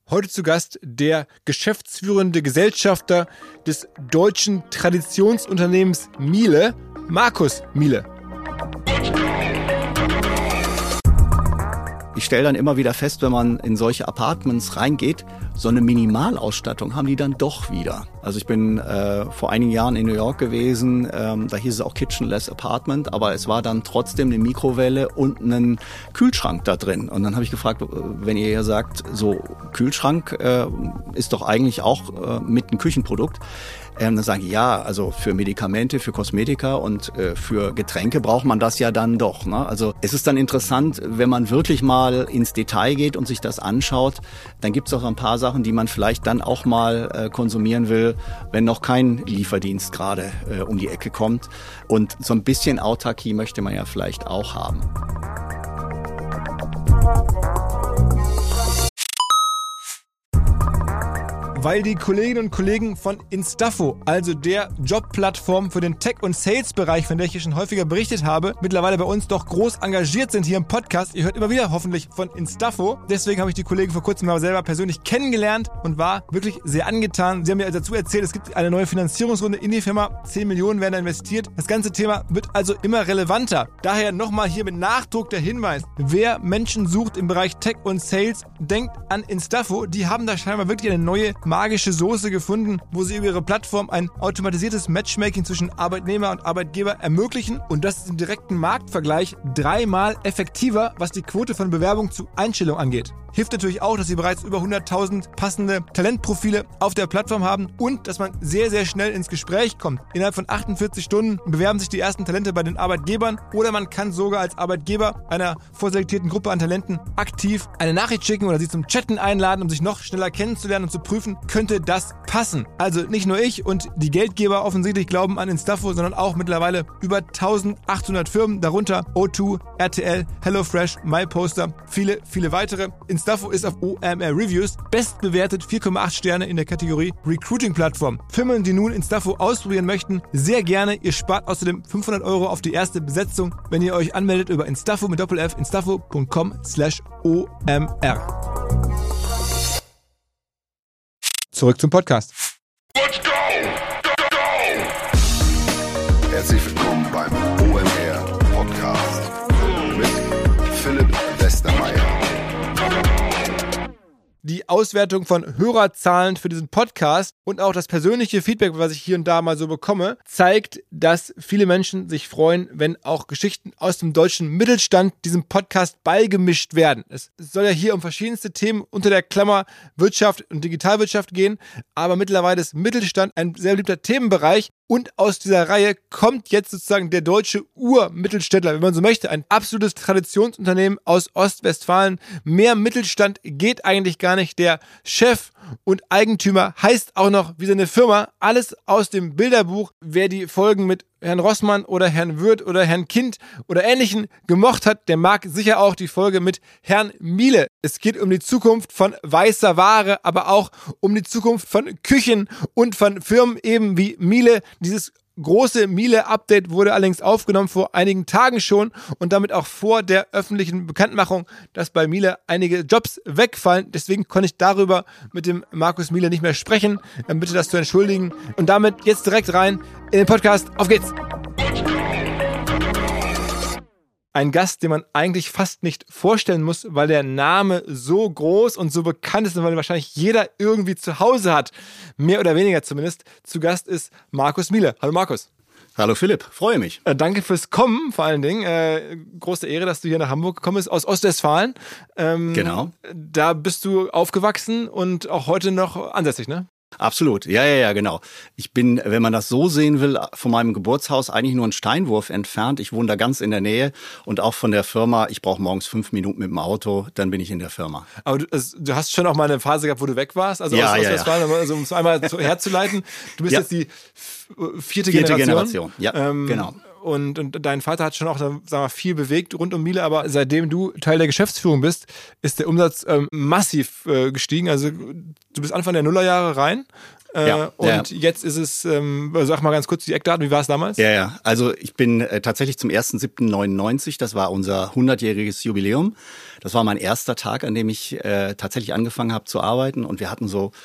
Heute zu Gast der geschäftsführende Gesellschafter des deutschen Traditionsunternehmens Miele, Markus Miele. Ich stelle dann immer wieder fest, wenn man in solche Apartments reingeht, so eine Minimalausstattung haben die dann doch wieder. Also ich bin vor einigen Jahren in New York gewesen, da hieß es auch Kitchenless Apartment, aber es war dann trotzdem eine Mikrowelle und ein Kühlschrank da drin. Und dann habe ich gefragt, wenn ihr ja sagt, so Kühlschrank ist doch eigentlich auch mit einem Küchenprodukt. Dann sage ich, ja, also für Medikamente, für Kosmetika und für Getränke braucht man das ja dann doch. Ne? Also es ist dann interessant, wenn man wirklich mal ins Detail geht und sich das anschaut, dann gibt es auch ein paar Sachen, die man vielleicht dann auch mal konsumieren will, wenn noch kein Lieferdienst gerade um die Ecke kommt. Und so ein bisschen Autarkie möchte man ja vielleicht auch haben. Weil die Kolleginnen und Kollegen von Instafo, also der Jobplattform für den Tech- und Sales-Bereich, von der ich hier schon häufiger berichtet habe, mittlerweile bei uns doch groß engagiert sind hier im Podcast. Ihr hört immer wieder hoffentlich von Instafo. Deswegen habe ich die Kollegen vor kurzem mal selber persönlich kennengelernt und war wirklich sehr angetan. Sie haben mir dazu erzählt, es gibt eine neue Finanzierungsrunde in die Firma. 10 Millionen werden da investiert. Das ganze Thema wird also immer relevanter. Daher nochmal hier mit Nachdruck der Hinweis. Wer Menschen sucht im Bereich Tech und Sales, denkt an Instafo. Die haben da scheinbar wirklich eine neue magische Soße gefunden, wo sie über ihre Plattform ein automatisiertes Matchmaking zwischen Arbeitnehmer und Arbeitgeber ermöglichen, und das ist im direkten Marktvergleich 3-mal effektiver, was die Quote von Bewerbung zu Einstellung angeht. Hilft natürlich auch, dass sie bereits über 100.000 passende Talentprofile auf der Plattform haben und dass man sehr, sehr schnell ins Gespräch kommt. Innerhalb von 48 Stunden bewerben sich die ersten Talente bei den Arbeitgebern, oder man kann sogar als Arbeitgeber einer vorselektierten Gruppe an Talenten aktiv eine Nachricht schicken oder sie zum Chatten einladen, um sich noch schneller kennenzulernen und zu prüfen, könnte das passen. Also nicht nur ich und die Geldgeber offensichtlich glauben an Instafo, sondern auch mittlerweile über 1800 Firmen, darunter O2, RTL, HelloFresh, MyPoster, viele, viele weitere. Instafo ist auf OMR Reviews bestbewertet, 4,8 Sterne in der Kategorie Recruiting-Plattform. Firmen, die nun Instafo ausprobieren möchten, sehr gerne. Ihr spart außerdem 500 € auf die erste Besetzung, wenn ihr euch anmeldet über Instafo mit Doppel-F, instafo.com/OMR. Zurück zum Podcast. Let's go! Herzlich willkommen beim OMR Podcast mit Philipp Westermeier. Die Auswertung von Hörerzahlen für diesen Podcast und auch das persönliche Feedback, was ich hier und da mal so bekomme, zeigt, dass viele Menschen sich freuen, wenn auch Geschichten aus dem deutschen Mittelstand diesem Podcast beigemischt werden. Es soll ja hier um verschiedenste Themen unter der Klammer Wirtschaft und Digitalwirtschaft gehen, aber mittlerweile ist Mittelstand ein sehr beliebter Themenbereich. Und aus dieser Reihe kommt jetzt sozusagen der deutsche Urmittelständler, wenn man so möchte, ein absolutes Traditionsunternehmen aus Ostwestfalen. Mehr Mittelstand geht eigentlich gar nicht. Der Chef und Eigentümer heißt auch noch wie seine Firma. Alles aus dem Bilderbuch. Wer die Folgen mit Herrn Rossmann oder Herrn Würth oder Herrn Kind oder Ähnlichen gemocht hat, der mag sicher auch die Folge mit Herrn Miele. Es geht um die Zukunft von weißer Ware, aber auch um die Zukunft von Küchen und von Firmen eben wie Miele. Dieses große Miele-Update wurde allerdings aufgenommen vor einigen Tagen schon und damit auch vor der öffentlichen Bekanntmachung, dass bei Miele einige Jobs wegfallen. Deswegen konnte ich darüber mit dem Markus Miele nicht mehr sprechen. Bitte das zu entschuldigen. Und damit jetzt direkt rein in den Podcast. Auf geht's! Ein Gast, den man eigentlich fast nicht vorstellen muss, weil der Name so groß und so bekannt ist und weil wahrscheinlich jeder irgendwie zu Hause hat, mehr oder weniger zumindest. Zu Gast ist Markus Miele. Hallo Markus. Hallo Philipp, freue mich. Danke fürs Kommen, vor allen Dingen. Große Ehre, dass du hier nach Hamburg gekommen bist, aus Ostwestfalen. Genau. Da bist du aufgewachsen und auch heute noch ansässig, ne? Absolut, ja, genau. Ich bin, wenn man das so sehen will, von meinem Geburtshaus eigentlich nur einen Steinwurf entfernt. Ich wohne da ganz in der Nähe und auch von der Firma. Ich brauche morgens 5 Minuten mit dem Auto, dann bin ich in der Firma. Aber du hast schon auch mal eine Phase gehabt, wo du weg warst, also aus Ostwestfalen, also um es einmal herzuleiten. Du bist jetzt die vierte Generation. Ja, genau. Und dein Vater hat schon auch, sagen wir, viel bewegt rund um Miele, aber seitdem du Teil der Geschäftsführung bist, ist der Umsatz massiv gestiegen. Also du bist Anfang der Nullerjahre rein Und jetzt ist es, sag mal ganz kurz die Eckdaten, wie war es damals? Ja. Also ich bin tatsächlich zum 1.7.99, das war unser 100-jähriges Jubiläum. Das war mein erster Tag, an dem ich tatsächlich angefangen habe zu arbeiten. Und wir hatten so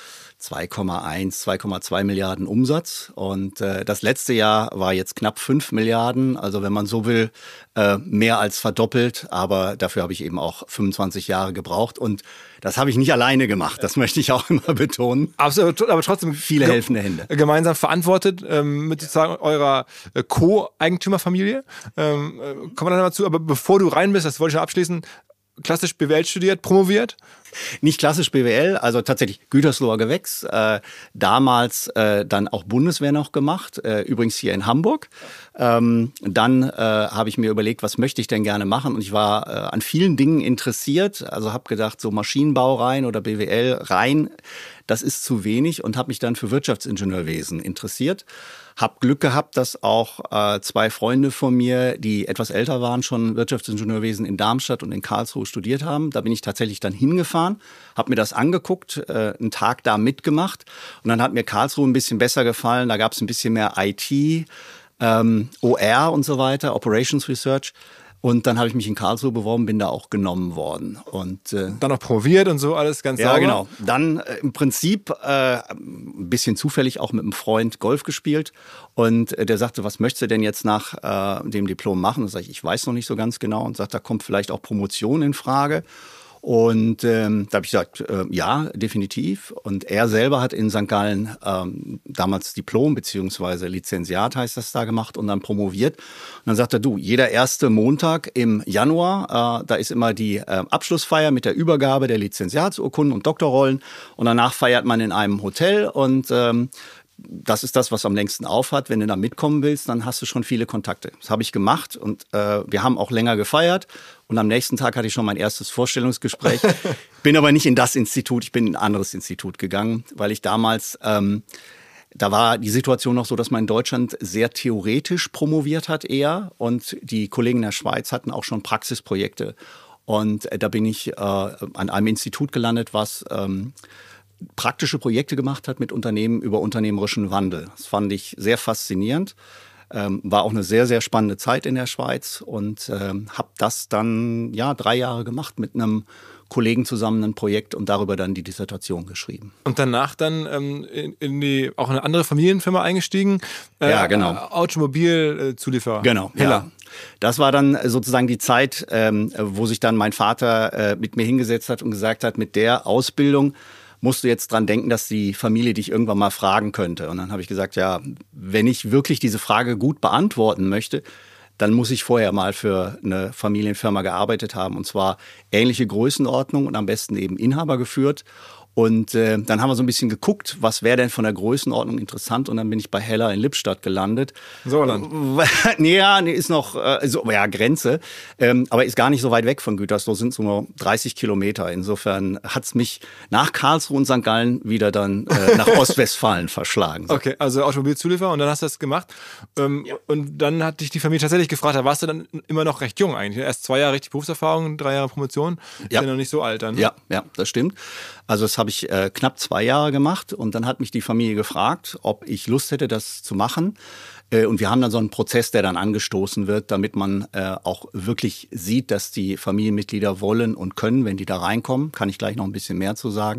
2,2 Milliarden Umsatz. Und das letzte Jahr war jetzt knapp 5 Milliarden. Also wenn man so will, mehr als verdoppelt. Aber dafür habe ich eben auch 25 Jahre gebraucht. Und das habe ich nicht alleine gemacht. Das möchte ich auch immer betonen. Absolut, aber trotzdem viele helfende Hände. Gemeinsam verantwortet mit sozusagen eurer Co-Eigentümerfamilie. Kommen wir dann mal zu. Aber bevor du rein bist, das wollte ich noch abschließen, klassisch BWL studiert, promoviert? Nicht klassisch BWL, also tatsächlich Gütersloher Gewächs, damals dann auch Bundeswehr noch gemacht, übrigens hier in Hamburg. Dann habe ich mir überlegt, was möchte ich denn gerne machen, und ich war an vielen Dingen interessiert, also habe gedacht, so Maschinenbau rein oder BWL rein, das ist zu wenig, und habe mich dann für Wirtschaftsingenieurwesen interessiert. Hab Glück gehabt, dass auch 2 Freunde von mir, die etwas älter waren, schon Wirtschaftsingenieurwesen in Darmstadt und in Karlsruhe studiert haben. Da bin ich tatsächlich dann hingefahren, habe mir das angeguckt, einen Tag da mitgemacht, und dann hat mir Karlsruhe ein bisschen besser gefallen. Da gab es ein bisschen mehr IT, OR und so weiter, Operations Research. Und dann habe ich mich in Karlsruhe beworben, bin da auch genommen worden. Und dann noch promoviert und so, alles ganz sauber? Ja, genau. Dann im Prinzip ein bisschen zufällig auch mit einem Freund Golf gespielt. Und der sagte, was möchtest du denn jetzt nach dem Diplom machen? Und sage ich weiß noch nicht so ganz genau. Und sagt, da kommt vielleicht auch Promotion in Frage. Und da habe ich gesagt, ja, definitiv. Und er selber hat in St. Gallen damals Diplom beziehungsweise Lizenziat heißt das da gemacht und dann promoviert. Und dann sagt er, du, jeder erste Montag im Januar, da ist immer die Abschlussfeier mit der Übergabe der Lizenziatsurkunden und Doktorrollen. Und danach feiert man in einem Hotel, und das ist das, was am längsten aufhat. Wenn du da mitkommen willst, dann hast du schon viele Kontakte. Das habe ich gemacht, und wir haben auch länger gefeiert. Und am nächsten Tag hatte ich schon mein erstes Vorstellungsgespräch. Bin aber nicht in das Institut, ich bin in ein anderes Institut gegangen, weil ich damals, da war die Situation noch so, dass man in Deutschland sehr theoretisch promoviert hat eher. Und die Kollegen in der Schweiz hatten auch schon Praxisprojekte. Und da bin ich an einem Institut gelandet, was praktische Projekte gemacht hat mit Unternehmen über unternehmerischen Wandel. Das fand ich sehr faszinierend. War auch eine sehr, sehr spannende Zeit in der Schweiz, und habe das dann 3 Jahre gemacht mit einem Kollegen zusammen, ein Projekt, und darüber dann die Dissertation geschrieben. Und danach dann auch eine andere Familienfirma eingestiegen? Ja, genau. Automobilzulieferer. Genau, Heller. Ja. Das war dann sozusagen die Zeit, wo sich dann mein Vater mit mir hingesetzt hat und gesagt hat, mit der Ausbildung musst du jetzt dran denken, dass die Familie dich irgendwann mal fragen könnte. Und dann habe ich gesagt, ja, wenn ich wirklich diese Frage gut beantworten möchte, dann muss ich vorher mal für eine Familienfirma gearbeitet haben. Und zwar ähnliche Größenordnung und am besten eben Inhaber geführt. Und dann haben wir so ein bisschen geguckt, was wäre denn von der Größenordnung interessant. Und dann bin ich bei Heller in Lippstadt gelandet. Sauerland. Nee, ist noch Grenze. Aber ist gar nicht so weit weg von Gütersloh, sind so nur 30 Kilometer. Insofern hat's mich nach Karlsruhe und St. Gallen wieder dann nach Ostwestfalen verschlagen. So. Okay, also Automobilzulieferer, und dann hast du das gemacht. Ja. Und dann hat dich die Familie tatsächlich gefragt, da warst du dann immer noch recht jung eigentlich. Erst 2 Jahre richtig Berufserfahrung, 3 Jahre Promotion. Ja. Ist ja noch nicht so alt dann. Ja, das stimmt. Also das habe ich knapp 2 Jahre gemacht, und dann hat mich die Familie gefragt, ob ich Lust hätte, das zu machen. Und wir haben dann so einen Prozess, der dann angestoßen wird, damit man auch wirklich sieht, dass die Familienmitglieder wollen und können, wenn die da reinkommen. Kann ich gleich noch ein bisschen mehr zu sagen.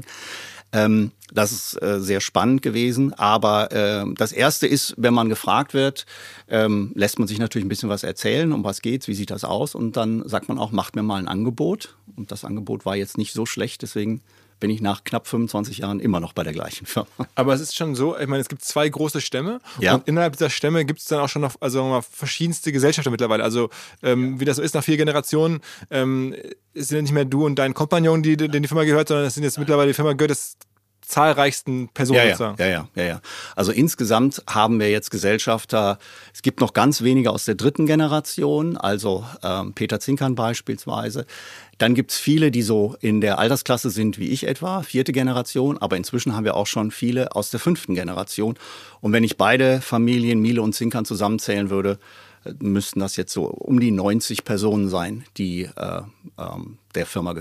Das ist sehr spannend gewesen. Aber das Erste ist, wenn man gefragt wird, lässt man sich natürlich ein bisschen was erzählen, um was geht's, wie sieht das aus? Und dann sagt man auch, macht mir mal ein Angebot. Und das Angebot war jetzt nicht so schlecht, deswegen bin ich nach knapp 25 Jahren immer noch bei der gleichen Firma. Aber es ist schon so, ich meine, es gibt 2 große Stämme, ja. Und innerhalb dieser Stämme gibt es dann auch schon noch, also mal, verschiedenste Gesellschaften mittlerweile. Also wie das so ist, nach 4 Generationen sind ja nicht mehr du und dein Kompagnon, denen die Firma gehört, sondern es sind jetzt mittlerweile, die Firma gehört des zahlreichsten Personen. Ja. Also insgesamt haben wir jetzt Gesellschafter, es gibt noch ganz wenige aus der 3. Generation, also Peter Zinkern beispielsweise. Dann gibt's viele, die so in der Altersklasse sind wie ich etwa, 4. Generation, aber inzwischen haben wir auch schon viele aus der 5. Generation. Und wenn ich beide Familien, Miele und Zinkern, zusammenzählen würde, müssten das jetzt so um die 90 Personen sein, die der Firma gehören.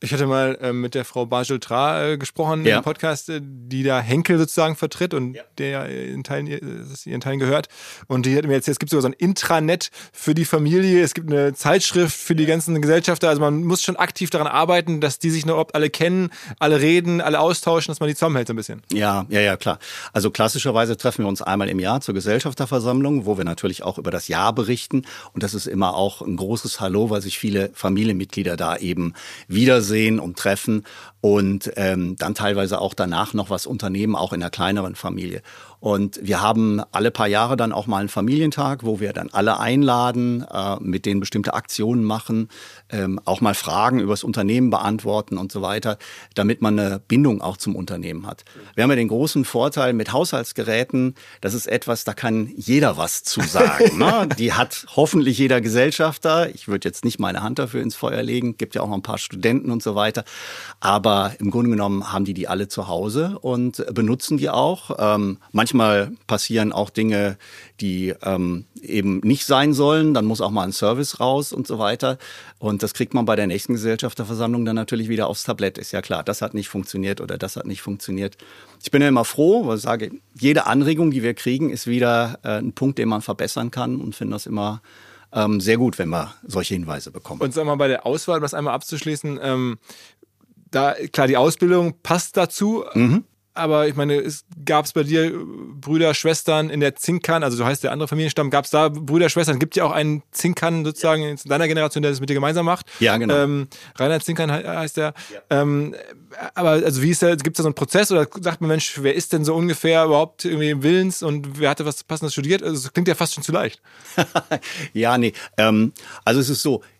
Ich hatte mal mit der Frau Bajel-Tra gesprochen im Podcast, die da Henkel sozusagen vertritt und der in ihren Teilen gehört. Und die hat mir erzählt, es gibt sogar so ein Intranet für die Familie, es gibt eine Zeitschrift für die ganzen Gesellschafter. Also man muss schon aktiv daran arbeiten, dass die sich noch überhaupt alle kennen, alle reden, alle austauschen, dass man die zusammenhält so ein bisschen. Ja, klar. Also klassischerweise treffen wir uns einmal im Jahr zur Gesellschafterversammlung, wo wir natürlich auch über das Jahr berichten. Und das ist immer auch ein großes Hallo, weil sich viele Familienmitglieder da eben wiedersehen und treffen und dann teilweise auch danach noch was unternehmen, auch in einer kleineren Familie. Und wir haben alle paar Jahre dann auch mal einen Familientag, wo wir dann alle einladen, mit denen bestimmte Aktionen machen, auch mal Fragen über das Unternehmen beantworten und so weiter, damit man eine Bindung auch zum Unternehmen hat. Wir haben ja den großen Vorteil mit Haushaltsgeräten, das ist etwas, da kann jeder was zu sagen. Ne? Die hat hoffentlich jeder Gesellschafter. Ich würde jetzt nicht meine Hand dafür ins Feuer legen, gibt ja auch noch ein paar Studenten und so weiter. Aber im Grunde genommen haben die alle zu Hause und benutzen die auch. Manchmal passieren auch Dinge, die eben nicht sein sollen. Dann muss auch mal ein Service raus und so weiter. Und das kriegt man bei der nächsten Gesellschafterversammlung dann natürlich wieder aufs Tablett. Ist ja klar, das hat nicht funktioniert oder das hat nicht funktioniert. Ich bin ja immer froh, weil ich sage, jede Anregung, die wir kriegen, ist wieder ein Punkt, den man verbessern kann und finde das immer sehr gut, wenn wir solche Hinweise bekommen. Und sagen wir mal, bei der Auswahl, um das einmal abzuschließen, da klar, die Ausbildung passt dazu. Aber ich meine, gab es bei dir Brüder, Schwestern in der Zinkan, also so heißt der andere Familienstamm, gab es da Brüder, Schwestern? Gibt ja auch einen Zinkan sozusagen in deiner Generation, der das mit dir gemeinsam macht. Ja, genau. Rainer Zinkan heißt der. Ja. Aber also wie ist der, gibt es da so einen Prozess oder sagt man, Mensch, wer ist denn so ungefähr überhaupt irgendwie willens und wer hatte was Passendes studiert? Also das klingt ja fast schon zu leicht. Ja, nee. Also es ist so,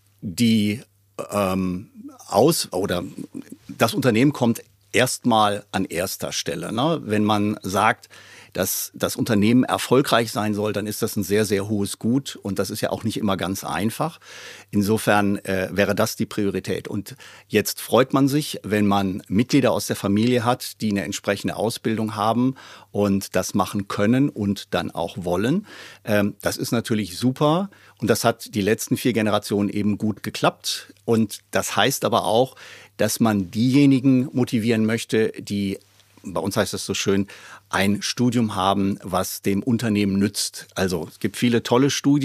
das Unternehmen kommt erstmal an erster Stelle. Ne? Wenn man sagt, dass das Unternehmen erfolgreich sein soll, dann ist das ein sehr, sehr hohes Gut und das ist ja auch nicht immer ganz einfach. Insofern wäre das die Priorität. Und jetzt freut man sich, wenn man Mitglieder aus der Familie hat, die eine entsprechende Ausbildung haben und das machen können und dann auch wollen. Das ist natürlich super und das hat die letzten 4 Generationen eben gut geklappt. Und das heißt aber auch, dass man diejenigen motivieren möchte, die, bei uns heißt es so schön, ein Studium haben, was dem Unternehmen nützt. Also es gibt viele tolle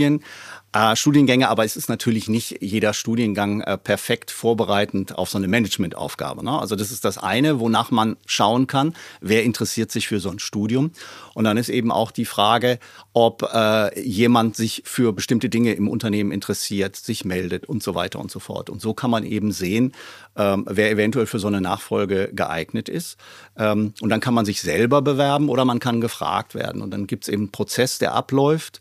Studiengänge, aber es ist natürlich nicht jeder Studiengang perfekt vorbereitend auf so eine Managementaufgabe. Ne? Also das ist das eine, wonach man schauen kann, wer interessiert sich für so ein Studium. Und dann ist eben auch die Frage, ob jemand sich für bestimmte Dinge im Unternehmen interessiert, sich meldet und so weiter und so fort. Und so kann man eben sehen, wer eventuell für so eine Nachfolge geeignet ist. Und dann kann man sich selber bewerben oder man kann gefragt werden. Und dann gibt es eben einen Prozess, der abläuft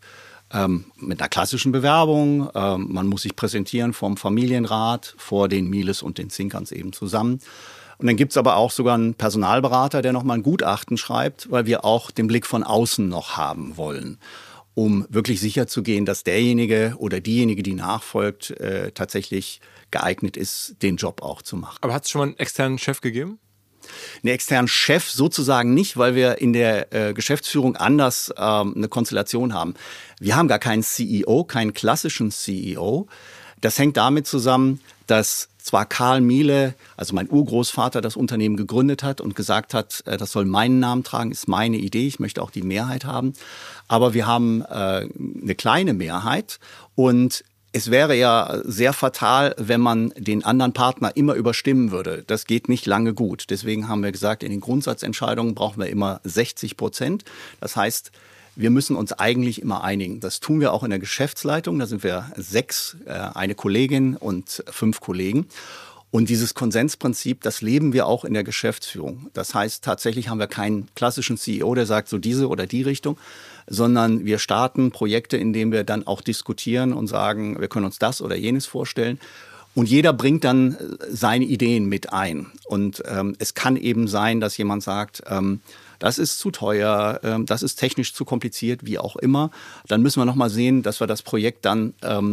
mit einer klassischen Bewerbung. Man muss sich präsentieren vom Familienrat, vor den Miles und den Zinkans eben zusammen. Und dann gibt es aber auch sogar einen Personalberater, der nochmal ein Gutachten schreibt, weil wir auch den Blick von außen noch haben wollen, um wirklich sicherzugehen, dass derjenige oder diejenige, die nachfolgt, tatsächlich geeignet ist, den Job auch zu machen. Aber hat es schon mal einen externen Chef gegeben? Einen externen Chef sozusagen nicht, weil wir in der Geschäftsführung anders eine Konstellation haben. Wir haben gar keinen CEO, keinen klassischen CEO. Das hängt damit zusammen, dass zwar Karl Miele, also mein Urgroßvater, das Unternehmen gegründet hat und gesagt hat, das soll meinen Namen tragen, ist meine Idee, ich möchte auch die Mehrheit haben. Aber wir haben eine kleine Mehrheit und es wäre ja sehr fatal, wenn man den anderen Partner immer überstimmen würde. Das geht nicht lange gut. Deswegen haben wir gesagt, in den Grundsatzentscheidungen brauchen wir immer 60%. Das heißt, wir müssen uns eigentlich immer einigen. Das tun wir auch in der Geschäftsleitung. Da sind wir 6, eine Kollegin und 5 Kollegen. Und dieses Konsensprinzip, das leben wir auch in der Geschäftsführung. Das heißt, tatsächlich haben wir keinen klassischen CEO, der sagt so diese oder die Richtung, sondern wir starten Projekte, in denen wir dann auch diskutieren und sagen, wir können uns das oder jenes vorstellen. Und jeder bringt dann seine Ideen mit ein. Und es kann eben sein, dass jemand sagt, das ist zu teuer, das ist technisch zu kompliziert, wie auch immer. Dann müssen wir nochmal sehen, dass wir das Projekt dann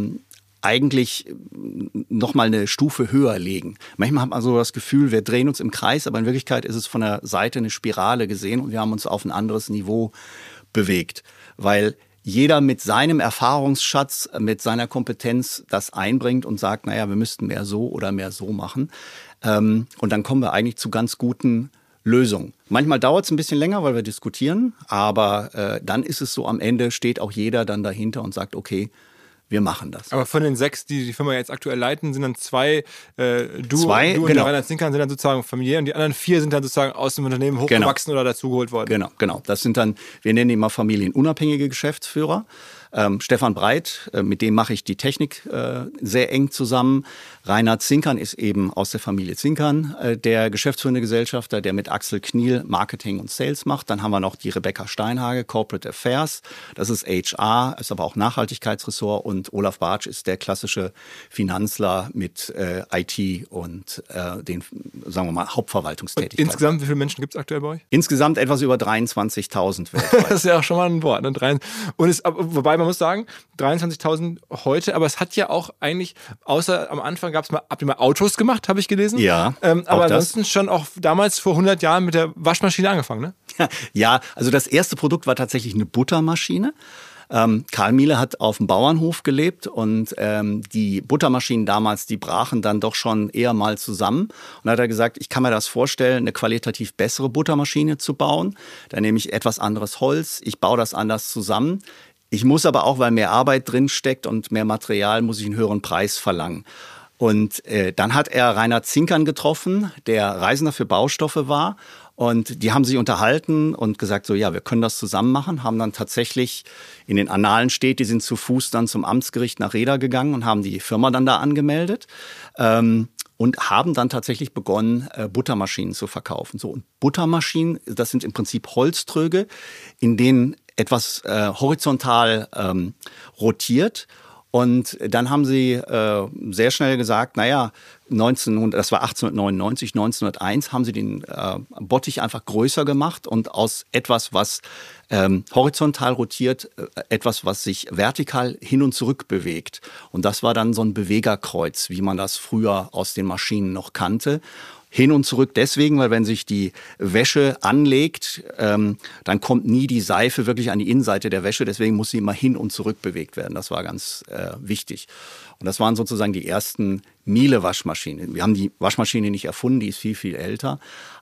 eigentlich nochmal eine Stufe höher legen. Manchmal hat man so das Gefühl, wir drehen uns im Kreis, aber in Wirklichkeit ist es von der Seite eine Spirale gesehen und wir haben uns auf ein anderes Niveau bewegt, weil jeder mit seinem Erfahrungsschatz, mit seiner Kompetenz das einbringt und sagt, naja, wir müssten mehr so oder mehr so machen. Und dann kommen wir eigentlich zu ganz guten Lösung. Manchmal dauert es ein bisschen länger, weil wir diskutieren, aber dann ist es so, am Ende steht auch jeder dann dahinter und sagt, okay, wir machen das. Aber von den 6, die Firma jetzt aktuell leiten, sind dann 2, du und genau. der Reinhard Zinkern sind dann sozusagen familiär und die anderen 4 sind dann sozusagen aus dem Unternehmen hochgewachsen oder dazugeholt worden. Genau. Das sind dann, wir nennen die immer familienunabhängige Geschäftsführer. Stefan Breit, mit dem mache ich die Technik sehr eng zusammen. Reinhard Zinkern ist eben aus der Familie Zinkern der geschäftsführende Gesellschafter, der mit Axel Kniel Marketing und Sales macht. Dann haben wir noch die Rebecca Steinhage, Corporate Affairs. Das ist HR, ist aber auch Nachhaltigkeitsressort. Und Olaf Bartsch ist der klassische Finanzler mit IT und den, sagen wir mal, Hauptverwaltungstätigkeiten. Insgesamt, wie viele Menschen gibt es aktuell bei euch? Insgesamt etwas über 23.000 weltweit. Das ist ja auch schon mal ein Wort. Ne? Wobei man muss sagen, 23.000 heute, aber es hat ja auch eigentlich, außer am Anfang habt ihr mal Autos gemacht, habe ich gelesen. Ja, aber ansonsten schon auch damals vor 100 Jahren mit der Waschmaschine angefangen, ne? Ja, also das erste Produkt war tatsächlich eine Buttermaschine. Karl Miele hat auf dem Bauernhof gelebt und die Buttermaschinen damals, die brachen dann doch schon eher mal zusammen. Und da hat er gesagt, ich kann mir das vorstellen, eine qualitativ bessere Buttermaschine zu bauen. Da nehme ich etwas anderes Holz, ich baue das anders zusammen. Ich muss aber auch, weil mehr Arbeit drin steckt und mehr Material, muss ich einen höheren Preis verlangen. Und dann hat er Reinhard Zinkern getroffen, der Reisender für Baustoffe war. Und die haben sich unterhalten und gesagt, so ja, wir können das zusammen machen. Haben dann tatsächlich, in den Annalen steht, die sind zu Fuß dann zum Amtsgericht nach Reda gegangen und haben die Firma dann da angemeldet. Und haben dann tatsächlich begonnen, Buttermaschinen zu verkaufen. So, und Buttermaschinen, das sind im Prinzip Holztröge, in denen etwas horizontal rotiert. Und dann haben sie sehr schnell gesagt, naja, das war 1899, 1901, haben sie den Bottich einfach größer gemacht und aus etwas, was horizontal rotiert, etwas, was sich vertikal hin und zurück bewegt. Und das war dann so ein Bewegerkreuz, wie man das früher aus den Maschinen noch kannte. Hin und zurück deswegen, weil wenn sich die Wäsche anlegt, dann kommt nie die Seife wirklich an die Innenseite der Wäsche. Deswegen muss sie immer hin und zurück bewegt werden. Das war ganz wichtig. Und das waren sozusagen die ersten Miele-Waschmaschinen. Wir haben die Waschmaschine nicht erfunden, die ist viel, viel älter.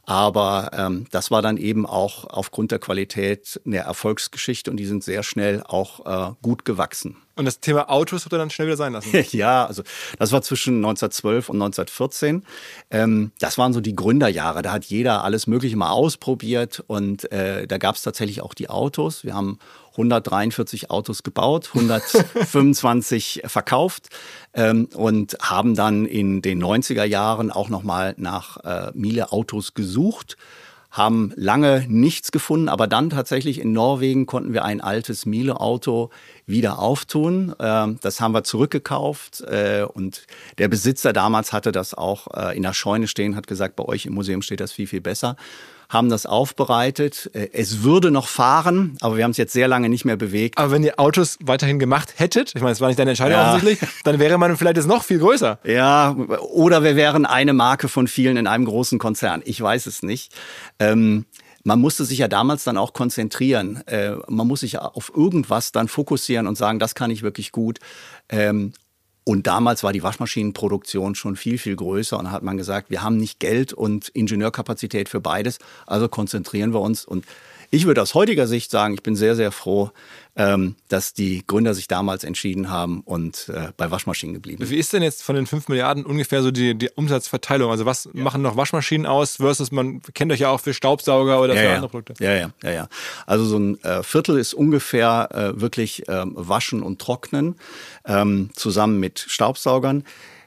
Aber das war dann eben auch aufgrund der Qualität eine Erfolgsgeschichte und die sind sehr schnell auch gut gewachsen. Und das Thema Autos habt ihr dann schnell wieder sein lassen? Ja, also das war zwischen 1912 und 1914. Das waren so die Gründerjahre. Da hat jeder alles Mögliche mal ausprobiert und da gab es tatsächlich auch die Autos. Wir haben 143 Autos gebaut, 125 verkauft und haben dann in den 90er Jahren auch nochmal nach Miele Autos gesucht. Haben lange nichts gefunden, aber dann tatsächlich in Norwegen konnten wir ein altes Miele-Auto wieder auftun. Das haben wir zurückgekauft und der Besitzer damals hatte das auch in der Scheune stehen, hat gesagt, bei euch im Museum steht das viel, viel besser. Haben das aufbereitet. Es würde noch fahren, aber wir haben es jetzt sehr lange nicht mehr bewegt. Aber wenn ihr Autos weiterhin gemacht hättet, ich meine, es war nicht deine Entscheidung offensichtlich, dann wäre man vielleicht jetzt noch viel größer. Ja, oder wir wären eine Marke von vielen in einem großen Konzern. Ich weiß es nicht. Man musste sich ja damals dann auch konzentrieren. Man muss sich ja auf irgendwas dann fokussieren und sagen, das kann ich wirklich gut. Und damals war die Waschmaschinenproduktion schon viel, viel größer. Und da hat man gesagt, wir haben nicht Geld und Ingenieurkapazität für beides, also konzentrieren wir uns. Und ich würde aus heutiger Sicht sagen, ich bin sehr, sehr froh, dass die Gründer sich damals entschieden haben und bei Waschmaschinen geblieben sind. Wie ist denn jetzt von den 5 Milliarden ungefähr so die Umsatzverteilung? Also was machen noch Waschmaschinen aus versus, man kennt euch ja auch für Staubsauger oder für andere Produkte? Ja. Also so ein Viertel ist ungefähr wirklich Waschen und Trocknen zusammen mit Staubsaugern.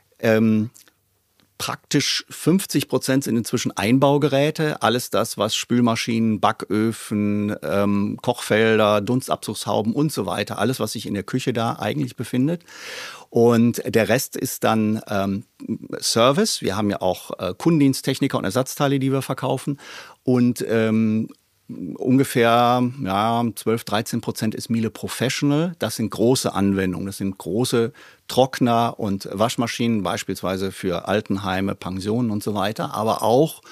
Praktisch 50% sind inzwischen Einbaugeräte. Alles das, was Spülmaschinen, Backöfen, Kochfelder, Dunstabzugshauben und so weiter. Alles, was sich in der Küche da eigentlich befindet. Und der Rest ist dann Service. Wir haben ja auch Kundendiensttechniker und Ersatzteile, die wir verkaufen. Und ungefähr 12-13% ist Miele Professional. Das sind große Anwendungen. Das sind große Trockner und Waschmaschinen, beispielsweise für Altenheime, Pensionen und so weiter. Aber auch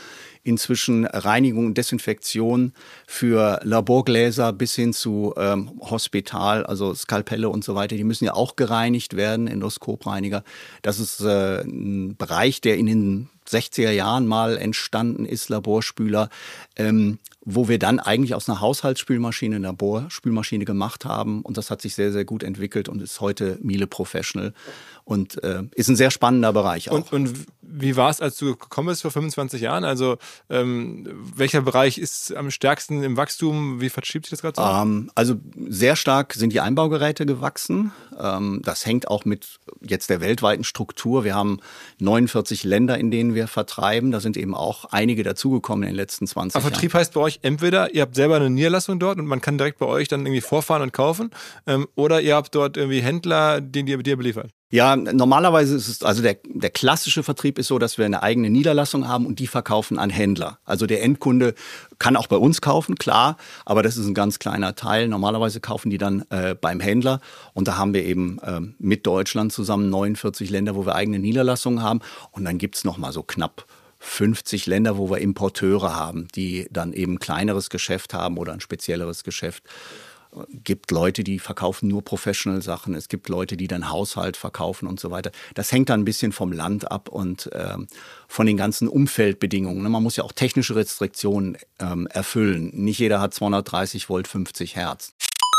inzwischen Reinigung und Desinfektion für Laborgläser bis hin zu Hospital, also Skalpelle und so weiter. Die müssen ja auch gereinigt werden, Endoskopreiniger. Das ist ein Bereich, der in den 60er Jahren mal entstanden ist, Laborspüler, wo wir dann eigentlich aus einer Haushaltsspülmaschine eine Laborspülmaschine gemacht haben. Und das hat sich sehr, sehr gut entwickelt und ist heute Miele Professional und ist ein sehr spannender Bereich auch. Und wie war es, als du gekommen bist vor 25 Jahren? Also welcher Bereich ist am stärksten im Wachstum? Wie verschiebt sich das gerade so? Also sehr stark sind die Einbaugeräte gewachsen. Das hängt auch mit jetzt der weltweiten Struktur. Wir haben 49 Länder, in denen wir vertreiben. Da sind eben auch einige dazugekommen in den letzten 20 Jahren. Vertrieb heißt bei euch entweder, ihr habt selber eine Niederlassung dort und man kann direkt bei euch dann irgendwie vorfahren und kaufen, oder ihr habt dort irgendwie Händler, den ihr beliefert. Ja, normalerweise ist es, also der klassische Vertrieb ist so, dass wir eine eigene Niederlassung haben und die verkaufen an Händler. Also der Endkunde kann auch bei uns kaufen, klar, aber das ist ein ganz kleiner Teil. Normalerweise kaufen die dann beim Händler und da haben wir eben mit Deutschland zusammen 49 Länder, wo wir eigene Niederlassungen haben und dann gibt's noch mal so knapp 50 Länder, wo wir Importeure haben, die dann eben kleineres Geschäft haben oder ein spezielleres Geschäft. Gibt Leute, die verkaufen nur Professional-Sachen. Es gibt Leute, die dann Haushalt verkaufen und so weiter. Das hängt dann ein bisschen vom Land ab und von den ganzen Umfeldbedingungen. Man muss ja auch technische Restriktionen erfüllen. Nicht jeder hat 230 Volt, 50 Hertz.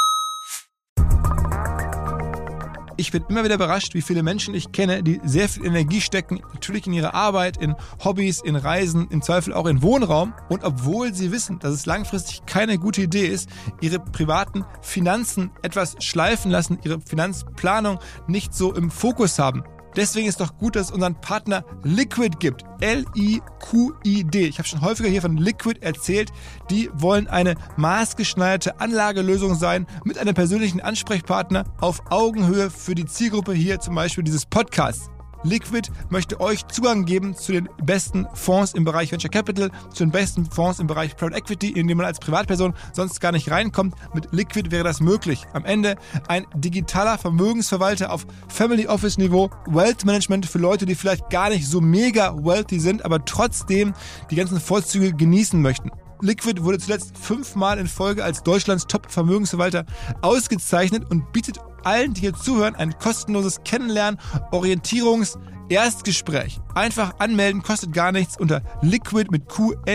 Ich bin immer wieder überrascht, wie viele Menschen ich kenne, die sehr viel Energie stecken, natürlich in ihre Arbeit, in Hobbys, in Reisen, im Zweifel auch in Wohnraum. Und obwohl sie wissen, dass es langfristig keine gute Idee ist, ihre privaten Finanzen etwas schleifen lassen, ihre Finanzplanung nicht so im Fokus haben. Deswegen ist doch gut, dass es unseren Partner Liquid gibt. L-I-Q-I-D. Ich habe schon häufiger hier von Liquid erzählt. Die wollen eine maßgeschneiderte Anlagelösung sein mit einem persönlichen Ansprechpartner auf Augenhöhe für die Zielgruppe hier zum Beispiel dieses Podcasts. Liquid möchte euch Zugang geben zu den besten Fonds im Bereich Venture Capital, zu den besten Fonds im Bereich Private Equity, in dem man als Privatperson sonst gar nicht reinkommt. Mit Liquid wäre das möglich. Am Ende ein digitaler Vermögensverwalter auf Family Office Niveau, Wealth Management für Leute, die vielleicht gar nicht so mega wealthy sind, aber trotzdem die ganzen Vorzüge genießen möchten. Liquid wurde zuletzt 5-mal in Folge als Deutschlands Top-Vermögensverwalter ausgezeichnet und bietet allen, die hier zuhören, ein kostenloses Kennenlernen, Erstgespräch. Einfach anmelden, kostet gar nichts unter liquid mit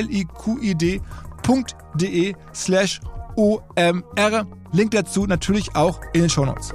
liquid.de/OMR. Link dazu natürlich auch in den Shownotes.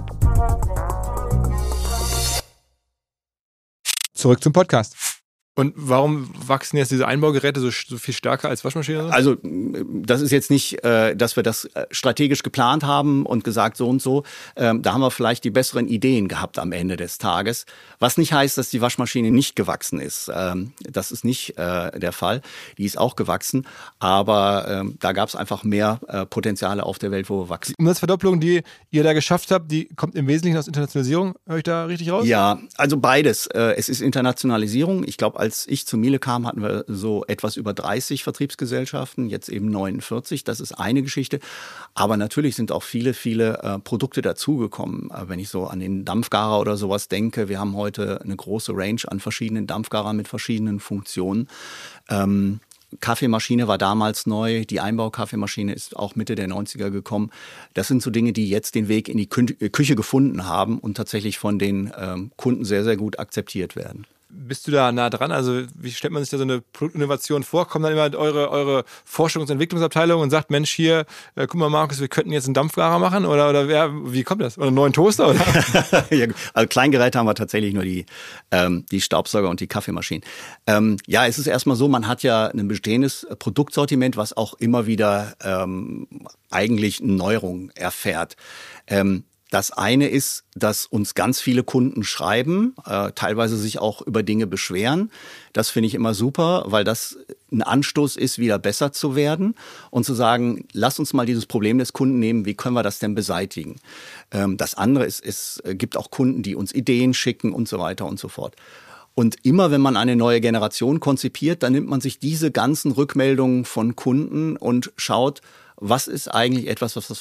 Zurück zum Podcast. Und warum wachsen jetzt diese Einbaugeräte so viel stärker als Waschmaschine? Also das ist jetzt nicht, dass wir das strategisch geplant haben und gesagt so und so. Da haben wir vielleicht die besseren Ideen gehabt am Ende des Tages. Was nicht heißt, dass die Waschmaschine nicht gewachsen ist. Das ist nicht der Fall. Die ist auch gewachsen. Aber da gab es einfach mehr Potenziale auf der Welt, wo wir wachsen. Die Umsatzverdopplung, die ihr da geschafft habt, die kommt im Wesentlichen aus Internationalisierung. Höre ich da richtig raus? Ja, also beides. Es ist Internationalisierung. Ich glaube, als ich zu Miele kam, hatten wir so etwas über 30 Vertriebsgesellschaften, jetzt eben 49. Das ist eine Geschichte. Aber natürlich sind auch viele Produkte dazugekommen. Wenn ich so an den Dampfgarer oder sowas denke, wir haben heute eine große Range an verschiedenen Dampfgarern mit verschiedenen Funktionen. Kaffeemaschine war damals neu, die Einbaukaffeemaschine ist auch Mitte der 90er gekommen. Das sind so Dinge, die jetzt den Weg in die Küche gefunden haben und tatsächlich von den Kunden sehr, sehr gut akzeptiert werden. Bist du da nah dran? Also wie stellt man sich da so eine Produktinnovation vor? Kommt dann immer eure Forschungs- und Entwicklungsabteilung und sagt, Mensch, hier, guck mal Markus, wir könnten jetzt einen Dampfgarer machen? Oder wie kommt das? Oder einen neuen Toaster? Oder? Ja, also Kleingeräte haben wir tatsächlich nur die Staubsauger und die Kaffeemaschinen. Ja, es ist erstmal so, man hat ja ein bestehendes Produktsortiment, was auch immer wieder eigentlich Neuerungen erfährt. Das eine ist, dass uns ganz viele Kunden schreiben, teilweise sich auch über Dinge beschweren. Das finde ich immer super, weil das ein Anstoß ist, wieder besser zu werden und zu sagen, lass uns mal dieses Problem des Kunden nehmen, wie können wir das denn beseitigen? Das andere ist, es gibt auch Kunden, die uns Ideen schicken und so weiter und so fort. Und immer, wenn man eine neue Generation konzipiert, dann nimmt man sich diese ganzen Rückmeldungen von Kunden und schaut, was ist eigentlich etwas, was wir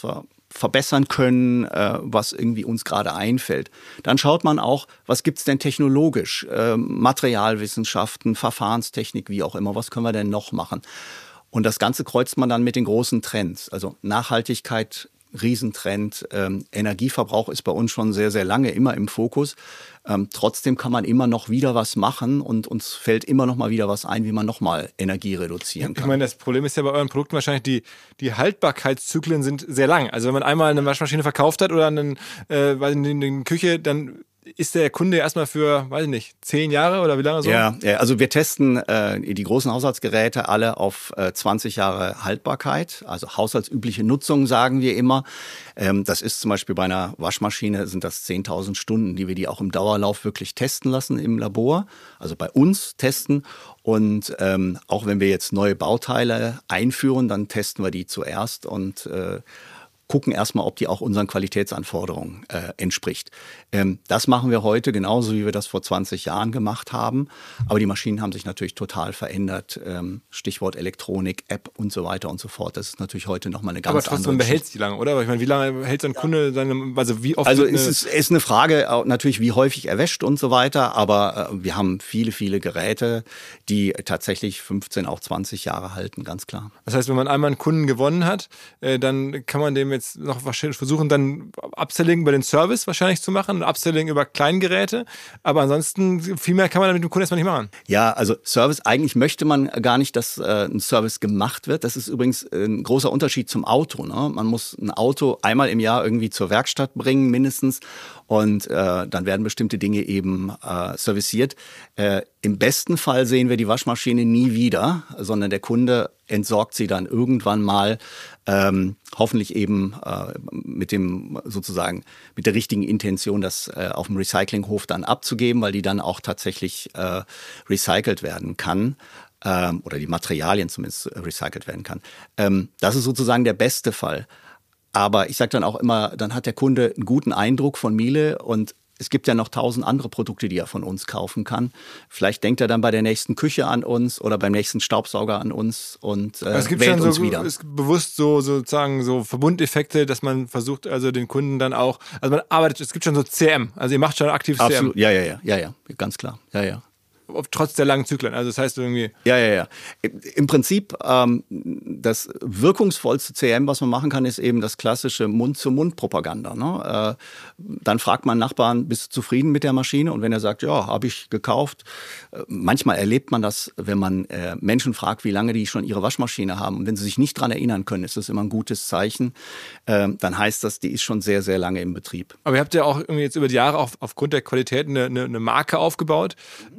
verbessern können, was irgendwie uns gerade einfällt. Dann schaut man auch, was gibt's denn technologisch, Materialwissenschaften, Verfahrenstechnik, wie auch immer, was können wir denn noch machen? Und das Ganze kreuzt man dann mit den großen Trends, also Nachhaltigkeit, Riesentrend. Energieverbrauch ist bei uns schon sehr, sehr lange immer im Fokus. Trotzdem kann man immer noch wieder was machen und uns fällt immer noch mal wieder was ein, wie man noch mal Energie reduzieren kann. Ich meine, das Problem ist ja bei euren Produkten wahrscheinlich, die Haltbarkeitszyklen sind sehr lang. Also wenn man einmal eine Waschmaschine verkauft hat oder eine Küche, dann ist der Kunde erstmal für, weiß ich nicht, 10 Jahre oder wie lange so? Ja, also wir testen die großen Haushaltsgeräte alle auf 20 Jahre Haltbarkeit, also haushaltsübliche Nutzung, sagen wir immer. Das ist zum Beispiel bei einer Waschmaschine sind das 10.000 Stunden, die wir die auch im Dauerlauf wirklich testen lassen im Labor, also bei uns testen. Und auch wenn wir jetzt neue Bauteile einführen, dann testen wir die zuerst und gucken erstmal, ob die auch unseren Qualitätsanforderungen entspricht. Das machen wir heute genauso, wie wir das vor 20 Jahren gemacht haben. Aber die Maschinen haben sich natürlich total verändert. Stichwort Elektronik, App und so weiter und so fort. Das ist natürlich heute nochmal eine ganz andere. Aber trotzdem behält es die lange, oder? Ich meine, wie lange hält so ein Kunde seine, also wie oft? Also es ist eine Frage natürlich, wie häufig er wäscht und so weiter. Aber wir haben viele, viele Geräte, die tatsächlich 15, auch 20 Jahre halten, ganz klar. Das heißt, wenn man einmal einen Kunden gewonnen hat, dann kann man dem jetzt noch wahrscheinlich versuchen, dann Upselling über den Service wahrscheinlich zu machen, Upselling über Kleingeräte, aber ansonsten viel mehr kann man mit dem Kunden erstmal nicht machen. Ja, also Service, eigentlich möchte man gar nicht, dass ein Service gemacht wird. Das ist übrigens ein großer Unterschied zum Auto. Ne? Man muss ein Auto einmal im Jahr irgendwie zur Werkstatt bringen, mindestens, und dann werden bestimmte Dinge eben serviciert. Im besten Fall sehen wir die Waschmaschine nie wieder, sondern der Kunde entsorgt sie dann irgendwann mal, hoffentlich eben mit der richtigen Intention, das auf dem Recyclinghof dann abzugeben, weil die dann auch tatsächlich recycelt werden kann. Oder die Materialien zumindest recycelt werden kann. Das ist sozusagen der beste Fall. Aber ich sage dann auch immer, dann hat der Kunde einen guten Eindruck von Miele und es gibt ja noch 1000 andere Produkte, die er von uns kaufen kann. Vielleicht denkt er dann bei der nächsten Küche an uns oder beim nächsten Staubsauger an uns und wählt uns wieder. Es gibt bewusst sozusagen so Verbundeffekte, dass man versucht, also den Kunden dann auch, also man arbeitet, es gibt schon so CM, also ihr macht schon aktiv CM. Absolut, ja, ganz klar, ja. Trotz der langen Zyklen, also das heißt irgendwie... Ja. Im Prinzip das wirkungsvollste CM, was man machen kann, ist eben das klassische Mund-zu-Mund-Propaganda. Ne? Dann fragt man Nachbarn, bist du zufrieden mit der Maschine? Und wenn er sagt, ja, habe ich gekauft. Manchmal erlebt man das, wenn man Menschen fragt, wie lange die schon ihre Waschmaschine haben. Und wenn sie sich nicht dran erinnern können, ist das immer ein gutes Zeichen. Dann heißt das, die ist schon sehr, sehr lange im Betrieb. Aber ihr habt ja auch irgendwie jetzt über die Jahre aufgrund der Qualität eine Marke aufgebaut.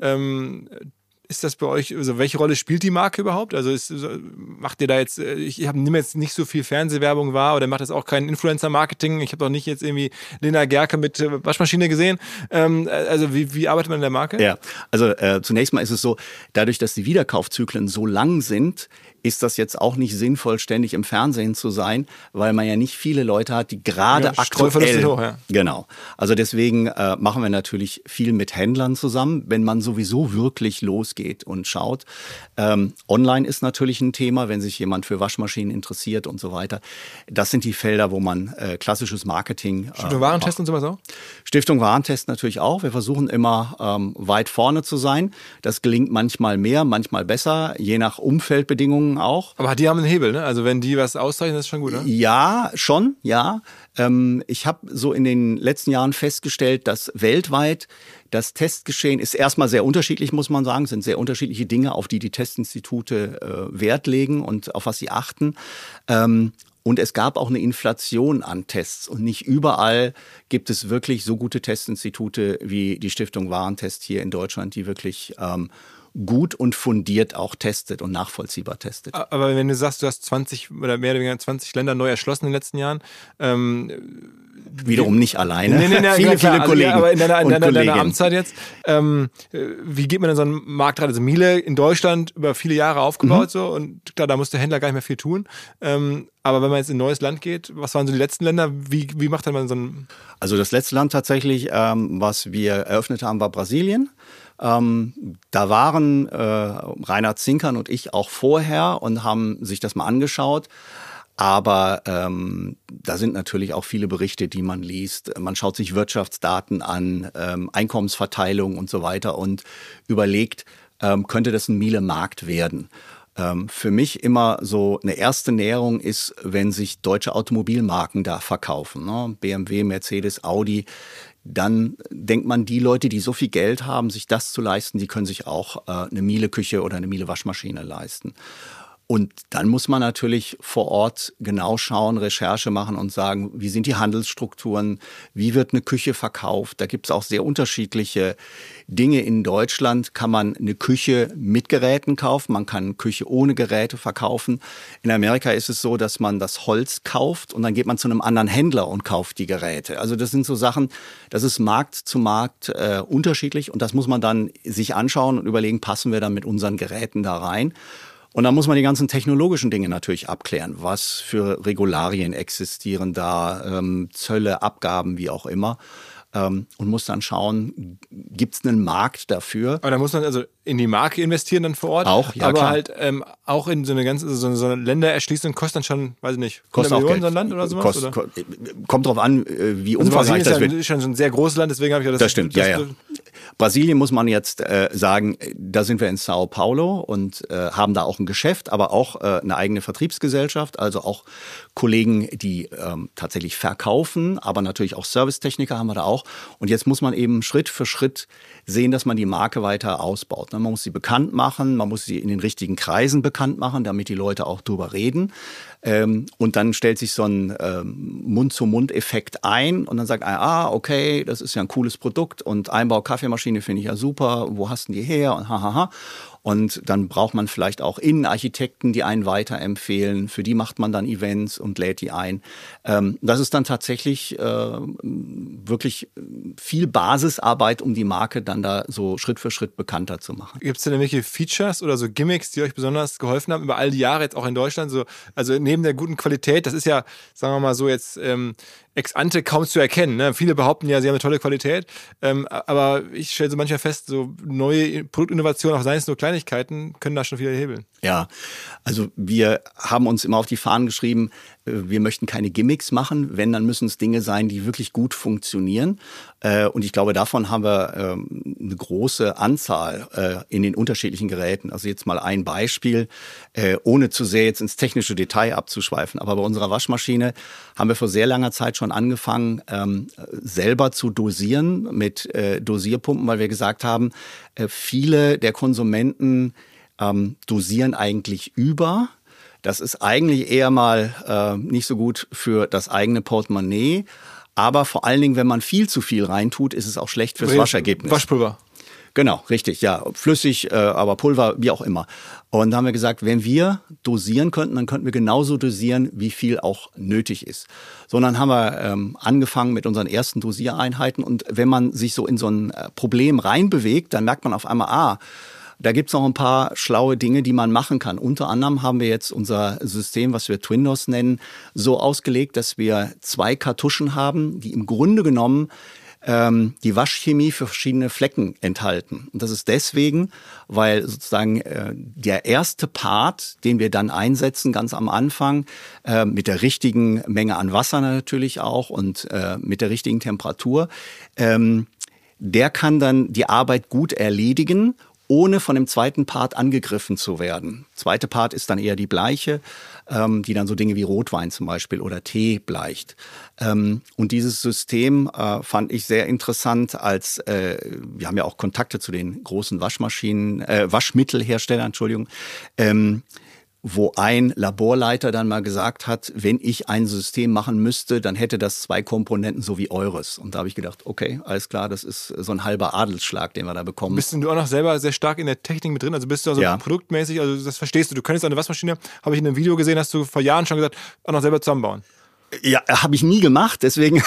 Ist das bei euch, also welche Rolle spielt die Marke überhaupt? Also macht ihr da jetzt, ich nehme jetzt nicht so viel Fernsehwerbung wahr oder macht das auch kein Influencer-Marketing. Ich habe doch nicht jetzt irgendwie Lena Gerke mit Waschmaschine gesehen. Also wie arbeitet man in der Marke? Ja, also zunächst mal ist es so, dadurch, dass die Wiederkaufzyklen so lang sind, ist das jetzt auch nicht sinnvoll, ständig im Fernsehen zu sein, weil man ja nicht viele Leute hat, die gerade aktuell... Hoch, ja. Genau. Also deswegen machen wir natürlich viel mit Händlern zusammen, wenn man sowieso wirklich losgeht und schaut. Online ist natürlich ein Thema, wenn sich jemand für Waschmaschinen interessiert und so weiter. Das sind die Felder, wo man klassisches Marketing... Stiftung Warentest und sowas auch? Stiftung Warentest natürlich auch. Wir versuchen immer weit vorne zu sein. Das gelingt manchmal mehr, manchmal besser, je nach Umfeldbedingungen auch. Aber die haben einen Hebel, ne? Also wenn die was auszeichnen, das ist schon gut, ne? Ja, schon, ja. Ich habe so in den letzten Jahren festgestellt, dass weltweit das Testgeschehen ist erstmal sehr unterschiedlich, muss man sagen. Es sind sehr unterschiedliche Dinge, auf die Testinstitute Wert legen und auf was sie achten. Und es gab auch eine Inflation an Tests. Und nicht überall gibt es wirklich so gute Testinstitute wie die Stiftung Warentest hier in Deutschland, die wirklich gut und fundiert auch testet und nachvollziehbar testet. Aber wenn du sagst, du hast 20 oder mehr oder weniger 20 Länder neu erschlossen in den letzten Jahren, wiederum nicht alleine. Nee, viele Kollegen. Ja, aber in deiner Amtszeit jetzt, wie geht man in so einen Markt rein? Also Miele in Deutschland über viele Jahre aufgebaut so und klar, da muss der Händler gar nicht mehr viel tun. Aber wenn man jetzt in ein neues Land geht, was waren so die letzten Länder? Wie macht man so ein... Also das letzte Land tatsächlich, was wir eröffnet haben, war Brasilien. Da waren Reinhard Zinkern und ich auch vorher und haben sich das mal angeschaut. Aber da sind natürlich auch viele Berichte, die man liest. Man schaut sich Wirtschaftsdaten an, Einkommensverteilung und so weiter und überlegt, könnte das ein Miele-Markt werden? Für mich immer so eine erste Näherung ist, wenn sich deutsche Automobilmarken da verkaufen, ne? BMW, Mercedes, Audi. Dann denkt man, die Leute, die so viel Geld haben, sich das zu leisten, die können sich auch eine Miele-Küche oder eine Miele-Waschmaschine leisten. Und dann muss man natürlich vor Ort genau schauen, Recherche machen und sagen, wie sind die Handelsstrukturen, wie wird eine Küche verkauft. Da gibt es auch sehr unterschiedliche Dinge. In Deutschland kann man eine Küche mit Geräten kaufen, man kann eine Küche ohne Geräte verkaufen. In Amerika ist es so, dass man das Holz kauft und dann geht man zu einem anderen Händler und kauft die Geräte. Also das sind so Sachen, das ist Markt zu Markt unterschiedlich und das muss man dann sich anschauen und überlegen, passen wir dann mit unseren Geräten da rein. Und dann muss man die ganzen technologischen Dinge natürlich abklären. Was für Regularien existieren da, Zölle, Abgaben, wie auch immer. Und muss dann schauen, gibt es einen Markt dafür? Aber da muss man also in die Marke investieren dann vor Ort. Auch, ja, aber klar. halt auch in so eine ganze so eine Ländererschließung kostet dann schon, weiß ich nicht, 100 Kostet auch Millionen Geld. so ein Land oder sowas? Kommt drauf an, wie Also umfangreich das wird. ist schon so ein sehr großes Land, deswegen habe ich Das stimmt, ja. Brasilien muss man jetzt sagen, da sind wir in Sao Paulo und haben da auch ein Geschäft, aber auch eine eigene Vertriebsgesellschaft, also auch Kollegen, die tatsächlich verkaufen, aber natürlich auch Servicetechniker haben wir da auch. Und jetzt muss man eben Schritt für Schritt sehen, dass man die Marke weiter ausbaut. Man muss sie bekannt machen, man muss sie in den richtigen Kreisen bekannt machen, damit die Leute auch drüber reden. Und dann stellt sich so ein Mund-zu-Mund-Effekt ein und dann sagt einer, okay, das ist ja ein cooles Produkt und Einbau-Kaffeemaschine finde ich ja super, wo hast du die her und hahaha. Und dann braucht man vielleicht auch Innenarchitekten, die einen weiterempfehlen. Für die macht man dann Events und lädt die ein. Das ist dann tatsächlich wirklich viel Basisarbeit, um die Marke dann da so Schritt für Schritt bekannter zu machen. Gibt es denn irgendwelche Features oder so Gimmicks, die euch besonders geholfen haben über all die Jahre jetzt auch in Deutschland? So, also neben der guten Qualität, das ist ja, sagen wir mal so jetzt ex ante kaum zu erkennen. Ne? Viele behaupten ja, sie haben eine tolle Qualität, aber ich stelle so manchmal fest, so neue Produktinnovationen, auch seien es nur Kleinigkeiten, können da schon viel hebeln. Ja, also wir haben uns immer auf die Fahnen geschrieben, wir möchten keine Gimmicks machen, wenn, dann müssen es Dinge sein, die wirklich gut funktionieren. Und ich glaube, davon haben wir eine große Anzahl in den unterschiedlichen Geräten. Also jetzt mal ein Beispiel, ohne zu sehr jetzt ins technische Detail abzuschweifen. Aber bei unserer Waschmaschine haben wir vor sehr langer Zeit schon angefangen, selber zu dosieren mit Dosierpumpen, weil wir gesagt haben, viele der Konsumenten dosieren eigentlich über. Das ist eigentlich eher mal nicht so gut für das eigene Portemonnaie. Aber vor allen Dingen, wenn man viel zu viel reintut, ist es auch schlecht fürs Waschergebnis. Waschpulver. Genau, richtig, ja. Flüssig, aber Pulver, wie auch immer. Und da haben wir gesagt, wenn wir dosieren könnten, dann könnten wir genauso dosieren, wie viel auch nötig ist. So, und dann haben wir angefangen mit unseren ersten Dosiereinheiten. Und wenn man sich so in so ein Problem reinbewegt, dann merkt man auf einmal, da gibt's noch ein paar schlaue Dinge, die man machen kann. Unter anderem haben wir jetzt unser System, was wir Twindos nennen, so ausgelegt, dass wir 2 Kartuschen haben, die im Grunde genommen die Waschchemie für verschiedene Flecken enthalten. Und das ist deswegen, weil sozusagen der erste Part, den wir dann einsetzen, ganz am Anfang, mit der richtigen Menge an Wasser natürlich auch und mit der richtigen Temperatur, der kann dann die Arbeit gut erledigen, ohne von dem zweiten Part angegriffen zu werden. Zweite Part ist dann eher die Bleiche, die dann so Dinge wie Rotwein zum Beispiel oder Tee bleicht. Und dieses System fand ich sehr interessant, als wir haben ja auch Kontakte zu den großen Waschmittelherstellern, wo ein Laborleiter dann mal gesagt hat, wenn ich ein System machen müsste, dann hätte das 2 Komponenten so wie eures. Und da habe ich gedacht, okay, alles klar, das ist so ein halber Adelsschlag, den wir da bekommen. Bist du auch noch selber sehr stark in der Technik mit drin? Also bist du also produktmäßig, also das verstehst du. Du könntest eine Waschmaschine, habe ich in einem Video gesehen, hast du vor Jahren schon gesagt, auch noch selber zusammenbauen. Ja, habe ich nie gemacht, deswegen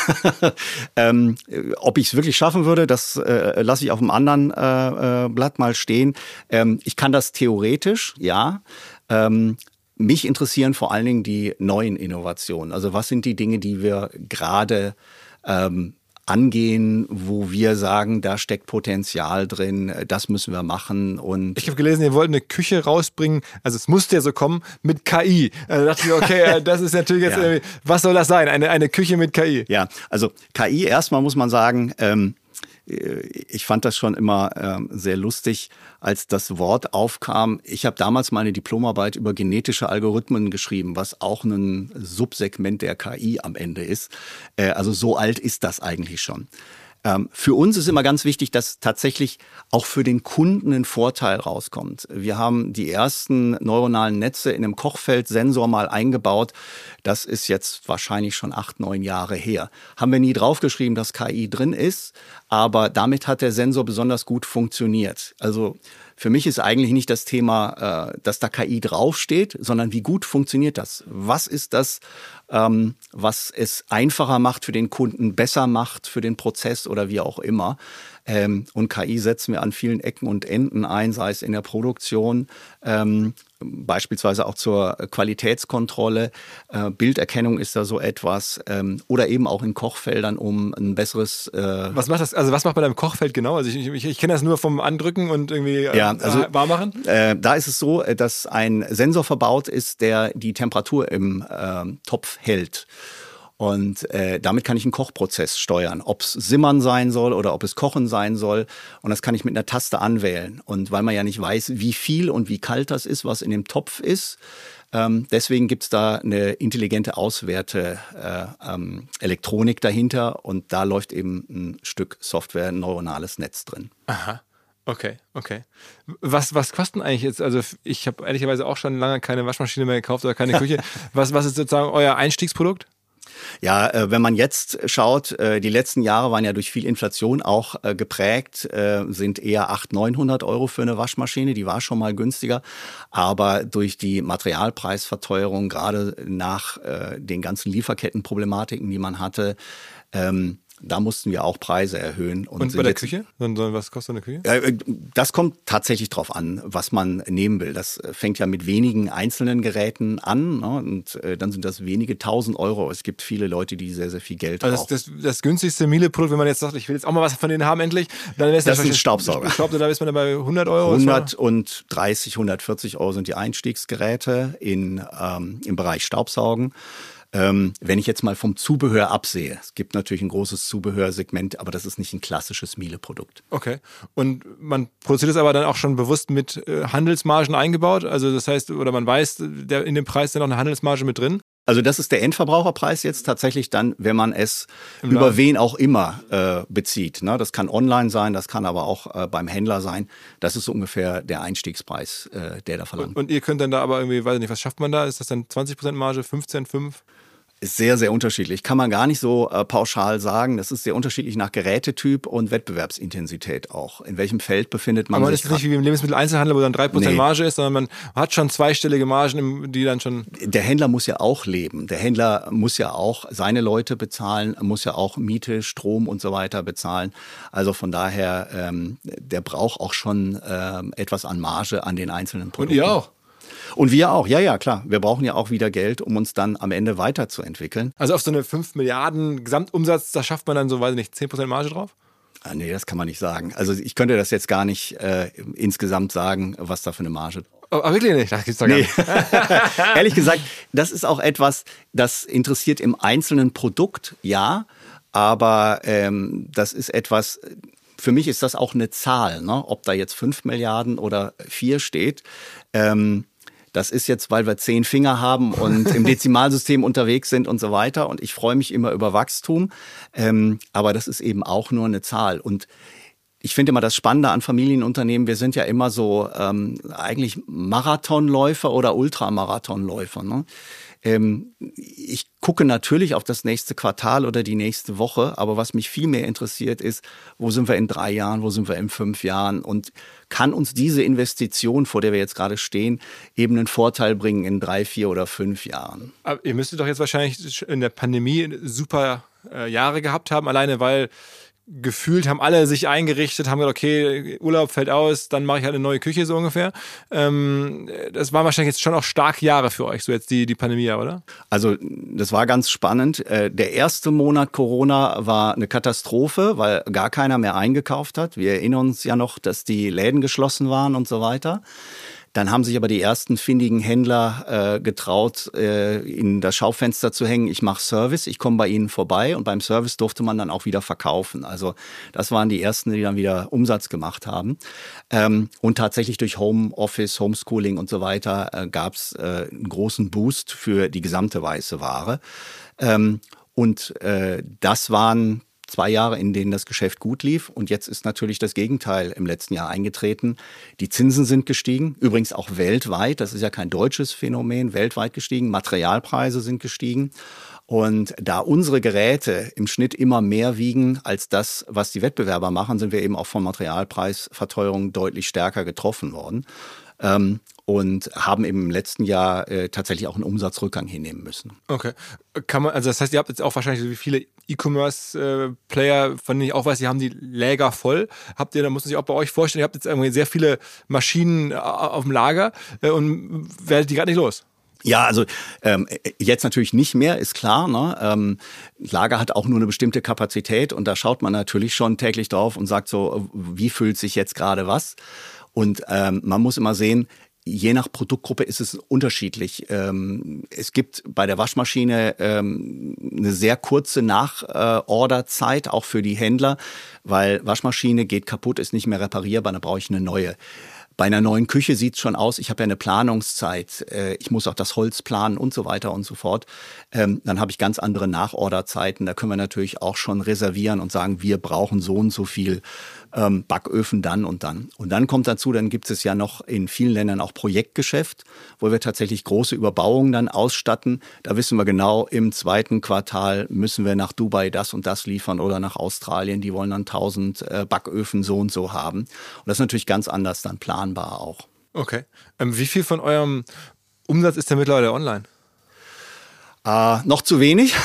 ob ich es wirklich schaffen würde, das lasse ich auf einem anderen Blatt mal stehen. Ich kann das theoretisch, ja. Mich interessieren vor allen Dingen die neuen Innovationen. Also was sind die Dinge, die wir gerade angehen, wo wir sagen, da steckt Potenzial drin, das müssen wir machen. Und ich habe gelesen, ihr wollt eine Küche rausbringen, also es musste ja so kommen, mit KI. Da dachte ich, okay, das ist natürlich jetzt irgendwie, was soll das sein? Eine Küche mit KI. Ja, also KI, erstmal muss man sagen, ich fand das schon immer sehr lustig, als das Wort aufkam. Ich habe damals meine Diplomarbeit über genetische Algorithmen geschrieben, was auch ein Subsegment der KI am Ende ist. Also so alt ist das eigentlich schon. Für uns ist immer ganz wichtig, dass tatsächlich auch für den Kunden ein Vorteil rauskommt. Wir haben die ersten neuronalen Netze in einem Kochfeldsensor mal eingebaut. Das ist jetzt wahrscheinlich schon 8, 9 Jahre her. Haben wir nie draufgeschrieben, dass KI drin ist, aber damit hat der Sensor besonders gut funktioniert. Also für mich ist eigentlich nicht das Thema, dass da KI draufsteht, sondern wie gut funktioniert das? Was ist das, was es einfacher macht für den Kunden, besser macht für den Prozess oder wie auch immer? Und KI setzen wir an vielen Ecken und Enden ein, sei es in der Produktion, beispielsweise auch zur Qualitätskontrolle. Bilderkennung ist da so etwas. Oder eben auch in Kochfeldern, um ein besseres... Was macht das? Also was macht man beim Kochfeld genau? Also ich kenne das nur vom Andrücken und irgendwie warm machen. Da ist es so, dass ein Sensor verbaut ist, der die Temperatur im Topf hält. Und damit kann ich einen Kochprozess steuern, ob es Simmern sein soll oder ob es Kochen sein soll. Und das kann ich mit einer Taste anwählen. Und weil man ja nicht weiß, wie viel und wie kalt das ist, was in dem Topf ist, deswegen gibt's da eine intelligente Elektronik dahinter. Und da läuft eben ein Stück Software, ein neuronales Netz drin. Aha. Okay. Was kosten eigentlich jetzt, also ich habe ehrlicherweise auch schon lange keine Waschmaschine mehr gekauft oder keine Küche. Was ist sozusagen euer Einstiegsprodukt? Ja, wenn man jetzt schaut, die letzten Jahre waren ja durch viel Inflation auch geprägt, sind eher 800-900 € für eine Waschmaschine, die war schon mal günstiger, aber durch die Materialpreisverteuerung, gerade nach den ganzen Lieferkettenproblematiken, die man hatte, da mussten wir auch Preise erhöhen. Und bei der Küche? Was kostet eine Küche? Das kommt tatsächlich drauf an, was man nehmen will. Das fängt ja mit wenigen einzelnen Geräten an, ne? Und dann sind das wenige 1.000 €. Es gibt viele Leute, die sehr, sehr viel Geld brauchen. Also das günstigste Miele-Produkt, wenn man jetzt sagt, ich will jetzt auch mal was von denen haben endlich, dann ist das ein Staubsauger. Ich glaube, da ist man dann bei 100 €. 130, 140 € sind die Einstiegsgeräte im Bereich Staubsaugen. Wenn ich jetzt mal vom Zubehör absehe, es gibt natürlich ein großes Zubehörsegment, aber das ist nicht ein klassisches Miele-Produkt. Okay. Und man produziert es aber dann auch schon bewusst mit Handelsmargen eingebaut? Also das heißt, oder man weiß, in dem Preis ist dann auch eine Handelsmarge mit drin? Also das ist der Endverbraucherpreis jetzt tatsächlich dann, wenn man es über wen auch immer bezieht. Ne? Das kann online sein, das kann aber auch beim Händler sein. Das ist so ungefähr der Einstiegspreis, der da verlangt. Und ihr könnt dann da aber irgendwie, weiß ich nicht, was schafft man da? Ist das dann 20% Marge, 15, 5? Ist sehr, sehr unterschiedlich. Kann man gar nicht so pauschal sagen. Das ist sehr unterschiedlich nach Gerätetyp und Wettbewerbsintensität auch. In welchem Feld befindet man sich? Aber das ist nicht wie im Lebensmitteleinzelhandel, wo dann 3% Marge ist, sondern man hat schon zweistellige Margen, die dann schon... Der Händler muss ja auch leben. Der Händler muss ja auch seine Leute bezahlen, muss ja auch Miete, Strom und so weiter bezahlen. Also von daher, der braucht auch schon etwas an Marge an den einzelnen Produkten. Und ihr auch? Und wir auch, ja, klar. Wir brauchen ja auch wieder Geld, um uns dann am Ende weiterzuentwickeln. Also auf so eine 5 Milliarden Gesamtumsatz, da schafft man dann so, weiß ich nicht, 10% Marge drauf? Nee, das kann man nicht sagen. Also ich könnte das jetzt gar nicht insgesamt sagen, was da für eine Marge. Aber wirklich nicht? Das gibt's doch gar nicht. Ehrlich gesagt, das ist auch etwas, das interessiert im einzelnen Produkt, ja. Aber das ist etwas... Für mich ist das auch eine Zahl, ne? Ob da jetzt 5 Milliarden oder 4 steht. Das ist jetzt, weil wir 10 Finger haben und im Dezimalsystem unterwegs sind und so weiter. Und ich freue mich immer über Wachstum. Aber das ist eben auch nur eine Zahl. Und ich finde immer das Spannende an Familienunternehmen, wir sind ja immer so eigentlich Marathonläufer oder Ultramarathonläufer, ne? Ich gucke natürlich auf das nächste Quartal oder die nächste Woche, aber was mich viel mehr interessiert ist, wo sind wir in 3 Jahren, wo sind wir in 5 Jahren und kann uns diese Investition, vor der wir jetzt gerade stehen, eben einen Vorteil bringen in 3, 4 oder 5 Jahren. Aber ihr müsstet doch jetzt wahrscheinlich in der Pandemie super Jahre gehabt haben, alleine weil gefühlt haben alle sich eingerichtet, haben gesagt, okay, Urlaub fällt aus, dann mache ich halt eine neue Küche so ungefähr. Das waren wahrscheinlich jetzt schon auch starke Jahre für euch, so jetzt die Pandemie, oder? Also das war ganz spannend. Der erste Monat Corona war eine Katastrophe, weil gar keiner mehr eingekauft hat. Wir erinnern uns ja noch, dass die Läden geschlossen waren und so weiter. Dann haben sich aber die ersten findigen Händler getraut, in das Schaufenster zu hängen, ich mache Service, ich komme bei Ihnen vorbei. Und beim Service durfte man dann auch wieder verkaufen. Also das waren die ersten, die dann wieder Umsatz gemacht haben. Und tatsächlich durch Homeoffice, Homeschooling und so weiter gab es einen großen Boost für die gesamte weiße Ware. Das waren 2 Jahre, in denen das Geschäft gut lief. Und jetzt ist natürlich das Gegenteil im letzten Jahr eingetreten. Die Zinsen sind gestiegen, übrigens auch weltweit. Das ist ja kein deutsches Phänomen, weltweit gestiegen. Materialpreise sind gestiegen. Und da unsere Geräte im Schnitt immer mehr wiegen als das, was die Wettbewerber machen, sind wir eben auch von Materialpreisverteuerung deutlich stärker getroffen worden. Und haben eben im letzten Jahr tatsächlich auch einen Umsatzrückgang hinnehmen müssen. Okay. Also das heißt, ihr habt jetzt auch wahrscheinlich so wie viele E-Commerce-Player, von denen ich auch weiß, die haben die Läger voll. Da muss man sich auch bei euch vorstellen, ihr habt jetzt irgendwie sehr viele Maschinen auf dem Lager und werdet die gerade nicht los. Ja, also jetzt natürlich nicht mehr, ist klar. Ne? Lager hat auch nur eine bestimmte Kapazität und da schaut man natürlich schon täglich drauf und sagt so, wie füllt sich jetzt gerade was? Und man muss immer sehen, je nach Produktgruppe ist es unterschiedlich. Es gibt bei der Waschmaschine eine sehr kurze Nachorderzeit, auch für die Händler, weil Waschmaschine geht kaputt, ist nicht mehr reparierbar, dann brauche ich eine neue. Bei einer neuen Küche sieht's schon aus, ich habe ja eine Planungszeit, ich muss auch das Holz planen und so weiter und so fort. Dann habe ich ganz andere Nachorderzeiten, da können wir natürlich auch schon reservieren und sagen, wir brauchen so und so viel Backöfen dann und dann. Und dann kommt dazu, dann gibt es ja noch in vielen Ländern auch Projektgeschäft, wo wir tatsächlich große Überbauungen dann ausstatten. Da wissen wir genau, im 2. Quartal müssen wir nach Dubai das und das liefern oder nach Australien. Die wollen dann 1000 Backöfen so und so haben. Und das ist natürlich ganz anders dann planbar auch. Okay. Wie viel von eurem Umsatz ist denn mittlerweile online? Noch zu wenig.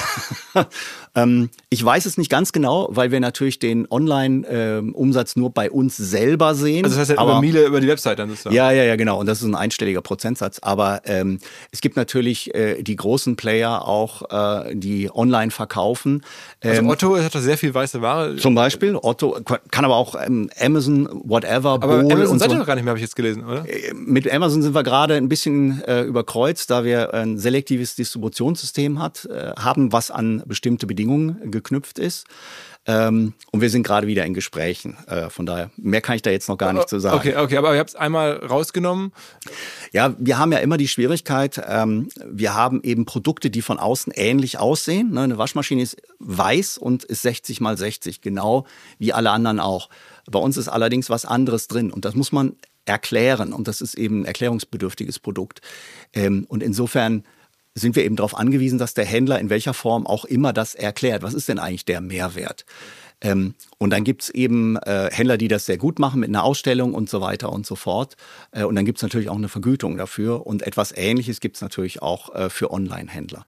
Ich weiß es nicht ganz genau, weil wir natürlich den Online-Umsatz nur bei uns selber sehen. Also das heißt ja über Miele, über die Website dann sozusagen. Ja, genau. Und das ist ein einstelliger Prozentsatz. Aber es gibt natürlich die großen Player auch, die online verkaufen. Also Otto hat doch sehr viel weiße Ware. Zum Beispiel. Otto kann aber auch Amazon, whatever, aber Bohl Amazon und seid so. ihr doch gar nicht mehr, habe ich jetzt gelesen, oder? Mit Amazon sind wir gerade ein bisschen überkreuzt, da wir ein selektives Distributionssystem haben, was an bestimmte Bedingungen geknüpft ist. Und wir sind gerade wieder in Gesprächen. Von daher, mehr kann ich da jetzt noch gar nicht zu sagen. Okay, aber ihr habt es einmal rausgenommen. Ja, wir haben ja immer die Schwierigkeit, wir haben eben Produkte, die von außen ähnlich aussehen. Eine Waschmaschine ist weiß und ist 60 mal 60, genau wie alle anderen auch. Bei uns ist allerdings was anderes drin und das muss man erklären und das ist eben ein erklärungsbedürftiges Produkt. Und insofern sind wir eben darauf angewiesen, dass der Händler in welcher Form auch immer das erklärt. Was ist denn eigentlich der Mehrwert? Und dann gibt's eben Händler, die das sehr gut machen mit einer Ausstellung und so weiter und so fort. Und dann gibt's natürlich auch eine Vergütung dafür. Und etwas Ähnliches gibt's natürlich auch für Online-Händler.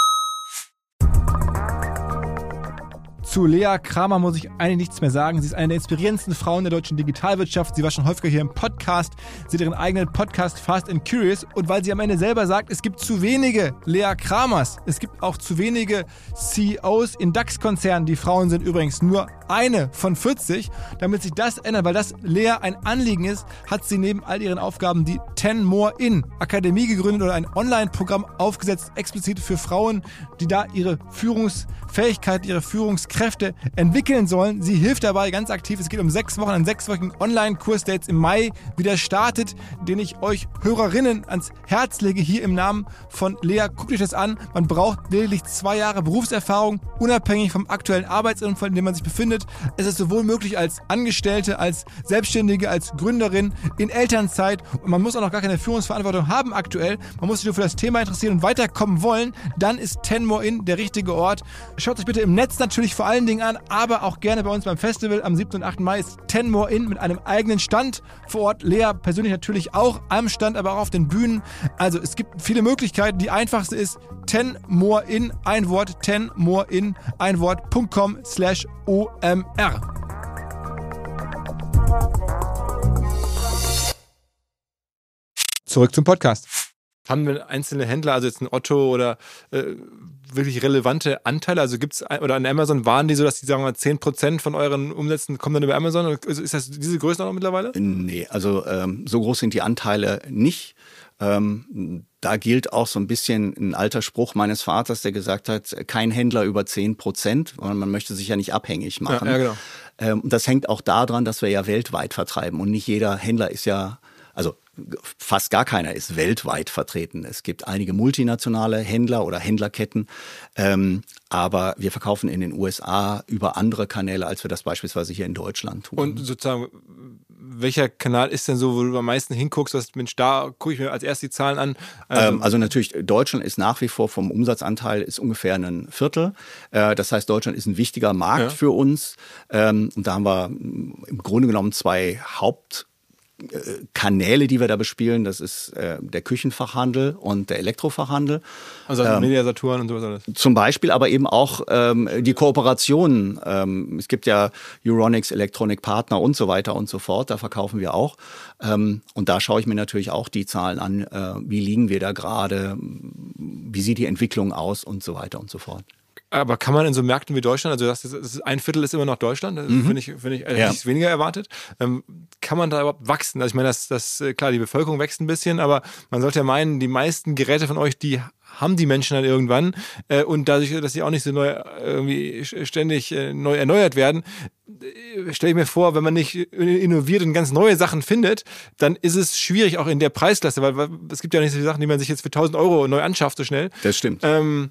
Zu Lea Kramer muss ich eigentlich nichts mehr sagen. Sie ist eine der inspirierendsten Frauen der deutschen Digitalwirtschaft. Sie war schon häufiger hier im Podcast. Sie hat ihren eigenen Podcast Fast and Curious. Und weil sie am Ende selber sagt, es gibt zu wenige Lea Kramers. Es gibt auch zu wenige CEOs in DAX-Konzernen. Die Frauen sind übrigens nur eine von 40. Damit sich das ändert, weil das Lea ein Anliegen ist, hat sie neben all ihren Aufgaben die 10 More In Akademie gegründet oder ein Online-Programm aufgesetzt, explizit für Frauen, die da ihre Führungsfähigkeit, ihre Führungskräfte entwickeln sollen. Sie hilft dabei ganz aktiv. Es geht um 6 Wochen, einen 6-wöchigen Online-Kurs, der jetzt im Mai wieder startet, den ich euch Hörerinnen ans Herz lege, hier im Namen von Lea. Guckt euch das an. Man braucht lediglich 2 Jahre Berufserfahrung, unabhängig vom aktuellen Arbeitsumfeld, in dem man sich befindet. Es ist sowohl möglich als Angestellte, als Selbstständige, als Gründerin, in Elternzeit und man muss auch noch gar keine Führungsverantwortung haben aktuell. Man muss sich nur für das Thema interessieren und weiterkommen wollen. Dann ist 10 More In der richtige Ort. Schaut euch bitte im Netz natürlich vor allen Dingen an, aber auch gerne bei uns beim Festival. Am 7. und 8. Mai ist 10 More In mit einem eigenen Stand vor Ort. Lea persönlich natürlich auch am Stand, aber auch auf den Bühnen. Also es gibt viele Möglichkeiten. Die einfachste ist 10 More In, ein Wort, 10 More In, ein Wort.com/OMR. Zurück zum Podcast. Haben wir einzelne Händler, also jetzt ein Otto oder wirklich relevante Anteile? Also gibt es, oder an Amazon waren die so, dass die sagen wir 10% von euren Umsätzen kommen dann über Amazon? Ist das diese Größenordnung mittlerweile? Nee, also so groß sind die Anteile nicht. Da gilt auch so ein bisschen ein alter Spruch meines Vaters, der gesagt hat, kein Händler über 10%, weil man möchte sich ja nicht abhängig machen. Ja, genau. Das hängt auch daran, dass wir ja weltweit vertreiben und nicht jeder Händler ist ja, also fast gar keiner ist weltweit vertreten. Es gibt einige multinationale Händler oder Händlerketten, aber wir verkaufen in den USA über andere Kanäle, als wir das beispielsweise hier in Deutschland tun. Und sozusagen, welcher Kanal ist denn so, wo du am meisten hinguckst, dass Mensch, da gucke ich mir als erst die Zahlen an? Also natürlich, Deutschland ist nach wie vor vom Umsatzanteil ist ungefähr ein Viertel. Das heißt, Deutschland ist ein wichtiger Markt für uns. Und da haben wir im Grunde genommen zwei Hauptkanäle, die wir da bespielen. Das ist der Küchenfachhandel und der Elektrofachhandel. Also Media Saturn und sowas alles. Zum Beispiel, aber eben auch die Kooperationen. Es gibt ja Euronics, Electronic Partner und so weiter und so fort. Da verkaufen wir auch. Und da schaue ich mir natürlich auch die Zahlen an. Wie liegen wir da gerade? Wie sieht die Entwicklung aus und so weiter und so fort. Aber kann man in so Märkten wie Deutschland, also das ist ein Viertel ist immer noch Deutschland, das finde ich nichts weniger erwartet. Kann man da überhaupt wachsen? Also ich meine, klar, die Bevölkerung wächst ein bisschen, aber man sollte ja meinen, die meisten Geräte von euch, die haben die Menschen dann irgendwann und dadurch, dass sie auch nicht so ständig neu erneuert werden, stelle ich mir vor, wenn man nicht innoviert und ganz neue Sachen findet, dann ist es schwierig auch in der Preisklasse, weil es gibt ja nicht so Sachen, die man sich jetzt für 1.000 Euro neu anschafft so schnell. Das stimmt.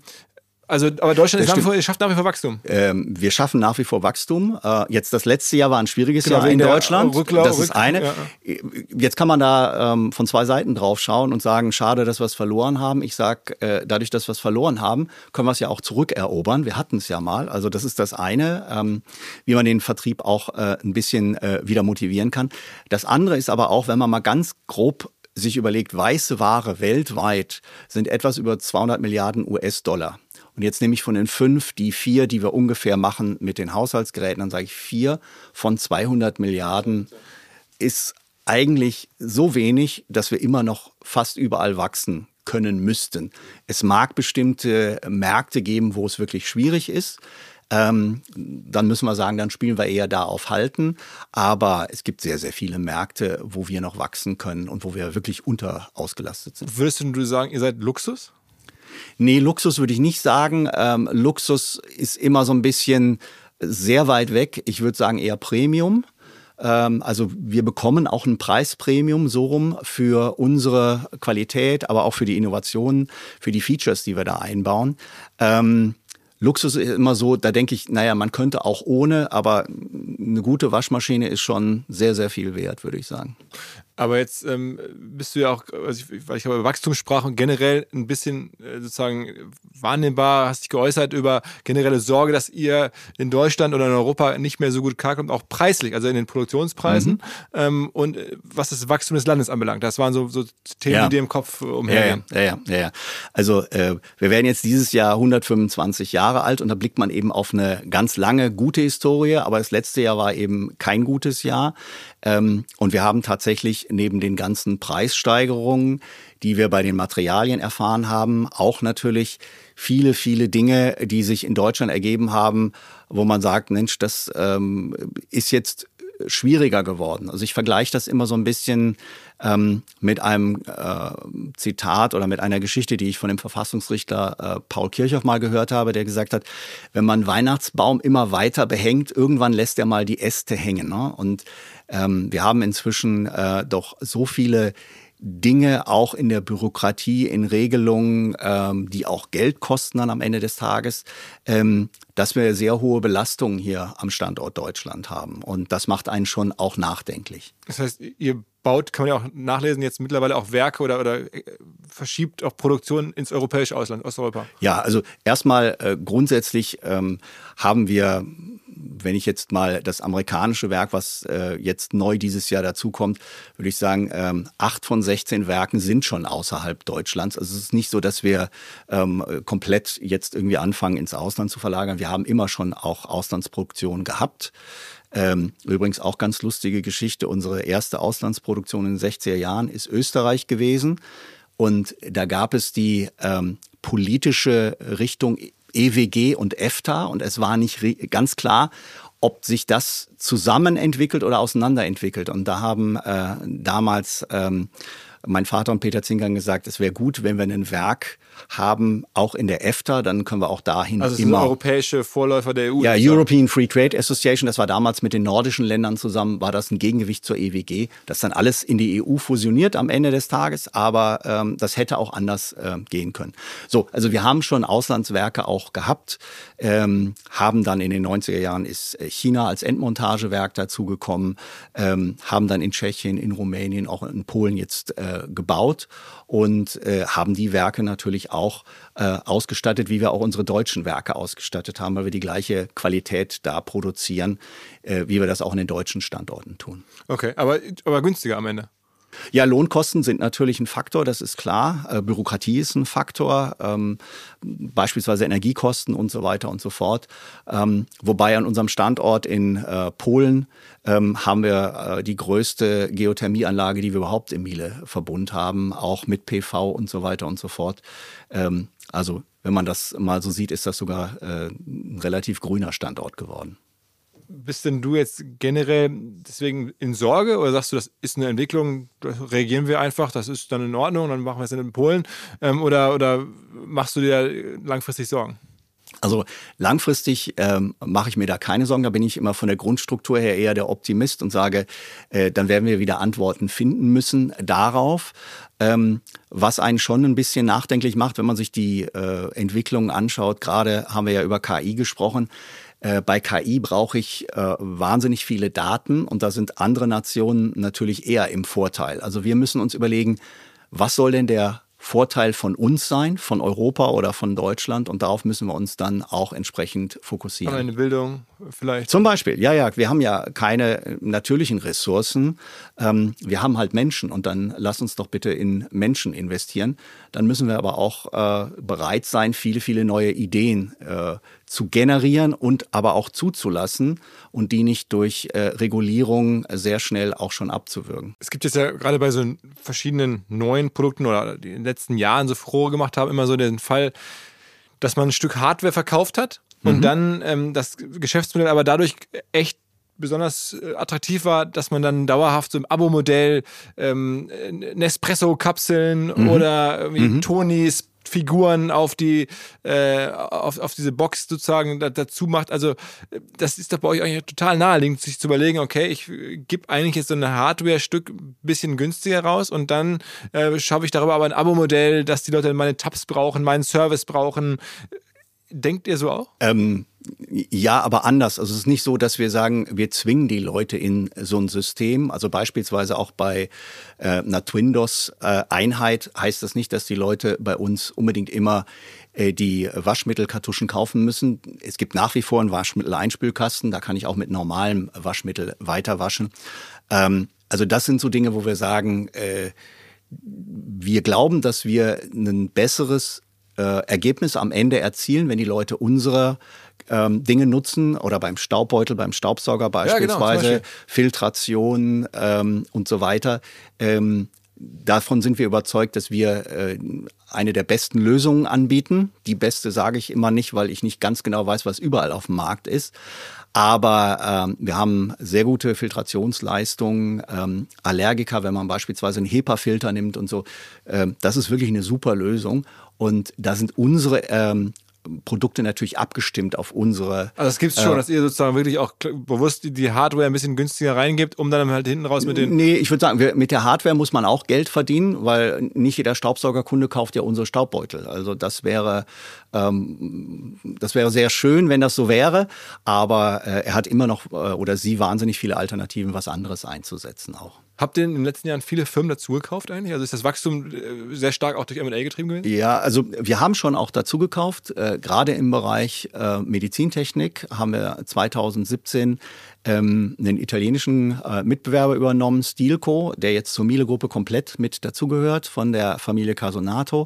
Aber Deutschland schafft nach wie vor Wachstum. Wir schaffen nach wie vor Wachstum. Jetzt das letzte Jahr war ein schwieriges Jahr in Deutschland. Das ist eine. Ja. Jetzt kann man da von zwei Seiten drauf schauen und sagen, schade, dass wir es verloren haben. Ich sage, dadurch, dass wir es verloren haben, können wir es ja auch zurückerobern. Wir hatten es ja mal. Also das ist das eine, wie man den Vertrieb auch ein bisschen wieder motivieren kann. Das andere ist aber auch, wenn man mal ganz grob sich überlegt, weiße Ware weltweit sind etwas über 200 Milliarden US-Dollar. Und jetzt nehme ich von den 5 die 4, die wir ungefähr machen mit den Haushaltsgeräten, dann sage ich 4 von 200 Milliarden ist eigentlich so wenig, dass wir immer noch fast überall wachsen können müssten. Es mag bestimmte Märkte geben, wo es wirklich schwierig ist. Dann müssen wir sagen, dann spielen wir eher da auf Halten. Aber es gibt sehr, sehr viele Märkte, wo wir noch wachsen können und wo wir wirklich unterausgelastet sind. Würdest du sagen, ihr seid Luxus? Nee, Luxus würde ich nicht sagen. Luxus ist immer so ein bisschen sehr weit weg. Ich würde sagen eher Premium. Also wir bekommen auch ein Preispremium so rum für unsere Qualität, aber auch für die Innovationen, für die Features, die wir da einbauen. Luxus ist immer so, da denke ich, naja, man könnte auch ohne, aber eine gute Waschmaschine ist schon sehr, sehr viel wert, würde ich sagen. Aber jetzt bist du ja auch, weil ich über Wachstum sprach und generell ein bisschen sozusagen wahrnehmbar, hast dich geäußert über generelle Sorge, dass ihr in Deutschland oder in Europa nicht mehr so gut klarkommt, auch preislich, also in den Produktionspreisen und was das Wachstum des Landes anbelangt. Das waren so Themen, die dir im Kopf umhergehen. Ja. Also wir werden jetzt dieses Jahr 125 Jahre alt und da blickt man eben auf eine ganz lange, gute Historie, aber das letzte Jahr war eben kein gutes Jahr. Und wir haben tatsächlich neben den ganzen Preissteigerungen, die wir bei den Materialien erfahren haben, auch natürlich viele, viele Dinge, die sich in Deutschland ergeben haben, wo man sagt, Mensch, das ist jetzt schwieriger geworden. Also ich vergleiche das immer so ein bisschen mit einem Zitat oder mit einer Geschichte, die ich von dem Verfassungsrichter Paul Kirchhoff mal gehört habe, der gesagt hat, wenn man einen Weihnachtsbaum immer weiter behängt, irgendwann lässt er mal die Äste hängen. Ne? Und wir haben inzwischen doch so viele Dinge auch in der Bürokratie, in Regelungen, die auch Geld kosten dann am Ende des Tages, dass wir sehr hohe Belastungen hier am Standort Deutschland haben. Und das macht einen schon auch nachdenklich. Das heißt, ihr baut, kann man ja auch nachlesen, jetzt mittlerweile auch Werke oder verschiebt auch Produktion ins europäische Ausland, Osteuropa. Ja, also erstmal grundsätzlich haben wir, wenn ich jetzt mal das amerikanische Werk, was jetzt neu dieses Jahr dazukommt, würde ich sagen, 8 von 16 Werken sind schon außerhalb Deutschlands. Also es ist nicht so, dass wir komplett jetzt irgendwie anfangen, ins Ausland zu verlagern. Wir haben immer schon auch Auslandsproduktion gehabt. Übrigens auch ganz lustige Geschichte. Unsere erste Auslandsproduktion in den 60er Jahren ist Österreich gewesen. Und da gab es die politische Richtung EWG und EFTA. Und es war nicht ganz klar, ob sich das zusammen entwickelt oder auseinander entwickelt. Und da haben damals mein Vater und Peter Zinkern gesagt, es wäre gut, wenn wir ein Werk haben, auch in der EFTA, dann können wir auch dahin also immer. Also europäische Vorläufer der EU. Ja, European Free Trade Association, das war damals mit den nordischen Ländern zusammen, war das ein Gegengewicht zur EWG. Das ist dann alles in die EU fusioniert am Ende des Tages, aber das hätte auch anders gehen können. So, also wir haben schon Auslandswerke auch gehabt, haben dann in den 90er Jahren ist China als Endmontagewerk dazugekommen, haben dann in Tschechien, in Rumänien, auch in Polen jetzt gebaut und haben die Werke natürlich auch ausgestattet, wie wir auch unsere deutschen Werke ausgestattet haben, weil wir die gleiche Qualität da produzieren, wie wir das auch in den deutschen Standorten tun. Okay, aber günstiger am Ende. Ja, Lohnkosten sind natürlich ein Faktor, das ist klar. Bürokratie ist ein Faktor, beispielsweise Energiekosten und so weiter und so fort. Wobei an unserem Standort in Polen haben wir die größte Geothermieanlage, die wir überhaupt im Miele-Verbund haben, auch mit PV und so weiter und so fort. Also wenn man das mal so sieht, ist das sogar ein relativ grüner Standort geworden. Bist denn du jetzt generell deswegen in Sorge oder sagst du, das ist eine Entwicklung, da reagieren wir einfach, das ist dann in Ordnung, dann machen wir es in Polen oder machst du dir langfristig Sorgen? Also langfristig mache ich mir da keine Sorgen, da bin ich immer von der Grundstruktur her eher der Optimist und sage, dann werden wir wieder Antworten finden müssen darauf. Was einen schon ein bisschen nachdenklich macht, wenn man sich die Entwicklungen anschaut, gerade haben wir ja über KI gesprochen. Bei KI brauche ich wahnsinnig viele Daten und da sind andere Nationen natürlich eher im Vorteil. Also wir müssen uns überlegen, was soll denn der Vorteil von uns sein, von Europa oder von Deutschland und darauf müssen wir uns dann auch entsprechend fokussieren. Eine Bildung vielleicht? Zum Beispiel, ja, wir haben ja keine natürlichen Ressourcen, wir haben halt Menschen und dann lass uns doch bitte in Menschen investieren. Dann müssen wir aber auch bereit sein, viele, viele neue Ideen zu generieren und aber auch zuzulassen und die nicht durch Regulierung sehr schnell auch schon abzuwürgen. Es gibt jetzt ja gerade bei so verschiedenen neuen Produkten oder die in den letzten Jahren so Furore gemacht haben, immer so den Fall, dass man ein Stück Hardware verkauft hat und dann das Geschäftsmodell aber dadurch echt besonders attraktiv war, dass man dann dauerhaft so im Abo-Modell Nespresso-Kapseln oder irgendwie Tonys Figuren auf diese Box sozusagen dazu macht. Also das ist doch bei euch eigentlich total naheliegend, sich zu überlegen, okay, ich gebe eigentlich jetzt so ein Hardware-Stück ein bisschen günstiger raus und dann schaffe ich darüber aber ein Abo-Modell, dass die Leute meine Tabs brauchen, meinen Service brauchen. Denkt ihr so auch? Ja, aber anders. Also es ist nicht so, dass wir sagen, wir zwingen die Leute in so ein System. Also beispielsweise auch bei einer Twindos-Einheit heißt das nicht, dass die Leute bei uns unbedingt immer die Waschmittelkartuschen kaufen müssen. Es gibt nach wie vor einen Waschmitteleinspülkasten. Da kann ich auch mit normalem Waschmittel weiter waschen. Also das sind so Dinge, wo wir sagen, wir glauben, dass wir ein besseres Ergebnis am Ende erzielen, wenn die Leute unsere Dinge nutzen oder beim Staubbeutel, beim Staubsauger beispielsweise, ja, genau, Filtration und so weiter. Davon sind wir überzeugt, dass wir eine der besten Lösungen anbieten. Die beste sage ich immer nicht, weil ich nicht ganz genau weiß, was überall auf dem Markt ist. Aber wir haben sehr gute Filtrationsleistungen. Allergiker, wenn man beispielsweise einen HEPA-Filter nimmt und so, das ist wirklich eine super Lösung. Und da sind unsere Produkte natürlich abgestimmt auf unsere. Also das gibt's schon, dass ihr sozusagen wirklich auch bewusst die Hardware ein bisschen günstiger reingibt, um dann halt hinten raus mit den... Nee, ich würde sagen, mit der Hardware muss man auch Geld verdienen, weil nicht jeder Staubsaugerkunde kauft ja unsere Staubbeutel. Also das wäre sehr schön, wenn das so wäre, aber er hat immer noch oder sie wahnsinnig viele Alternativen, was anderes einzusetzen auch. Habt ihr in den letzten Jahren viele Firmen dazu gekauft eigentlich? Also ist das Wachstum sehr stark auch durch M&A getrieben gewesen? Ja, also wir haben schon auch dazu gekauft. Gerade im Bereich Medizintechnik haben wir 2017 einen italienischen Mitbewerber übernommen, Stilco, der jetzt zur Miele-Gruppe komplett mit dazugehört, von der Familie Casonato.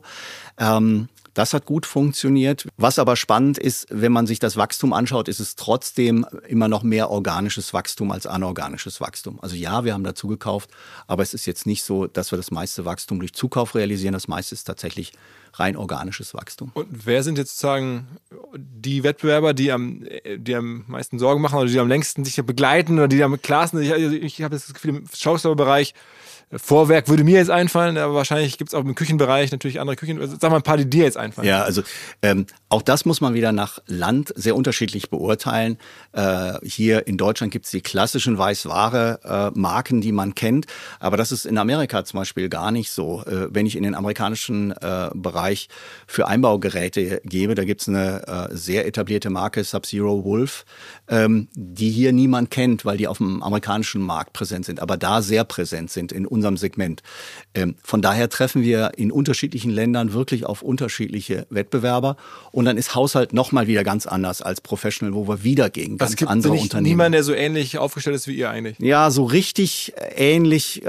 Das hat gut funktioniert. Was aber spannend ist, wenn man sich das Wachstum anschaut, ist es trotzdem immer noch mehr organisches Wachstum als anorganisches Wachstum. Also ja, wir haben dazu gekauft, aber es ist jetzt nicht so, dass wir das meiste Wachstum durch Zukauf realisieren. Das meiste ist tatsächlich rein organisches Wachstum. Und wer sind jetzt sozusagen die Wettbewerber, die am meisten Sorgen machen oder die am längsten sich begleiten oder die am klarsten? Ich habe das Gefühl, im Schaustauberbereich, Vorwerk würde mir jetzt einfallen, aber wahrscheinlich gibt es auch im Küchenbereich natürlich andere Küchen. Also, sag mal ein paar, die dir jetzt einfallen. Ja, also auch das muss man wieder nach Land sehr unterschiedlich beurteilen. Hier in Deutschland gibt es die klassischen Weißware-Marken, die man kennt. Aber das ist in Amerika zum Beispiel gar nicht so. Wenn ich in den amerikanischen Bereich für Einbaugeräte gebe, da gibt es eine sehr etablierte Marke, Sub-Zero Wolf, die hier niemand kennt, weil die auf dem amerikanischen Markt präsent sind, aber da sehr präsent sind in unserem Segment. Von daher treffen wir in unterschiedlichen Ländern wirklich auf unterschiedliche Wettbewerber und dann ist Haushalt nochmal wieder ganz anders als Professional, wo wir wieder gegen ganz andere Unternehmen. Es gibt niemanden, der so ähnlich aufgestellt ist wie ihr eigentlich? Ja, so richtig ähnlich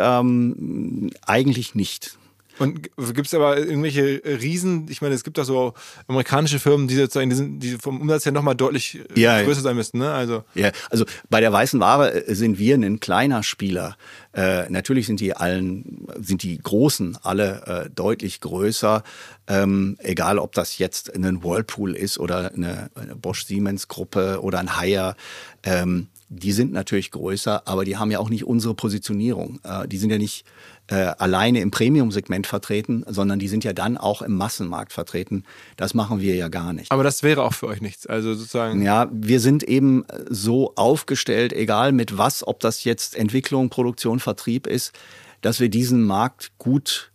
eigentlich nicht. Und gibt es aber irgendwelche Riesen, ich meine, es gibt doch so amerikanische Firmen, die sozusagen die vom Umsatz her nochmal deutlich größer sein müssten, ne? Also bei der weißen Ware sind wir ein kleiner Spieler. Natürlich sind die Großen alle deutlich größer, egal ob das jetzt ein Whirlpool ist oder eine Bosch-Siemens-Gruppe oder ein Haier. Die sind natürlich größer, aber die haben ja auch nicht unsere Positionierung. Die sind ja nicht alleine im Premium-Segment vertreten, sondern die sind ja dann auch im Massenmarkt vertreten. Das machen wir ja gar nicht. Aber das wäre auch für euch nichts, also sozusagen. Ja, wir sind eben so aufgestellt, egal mit was, ob das jetzt Entwicklung, Produktion, Vertrieb ist, dass wir diesen Markt gut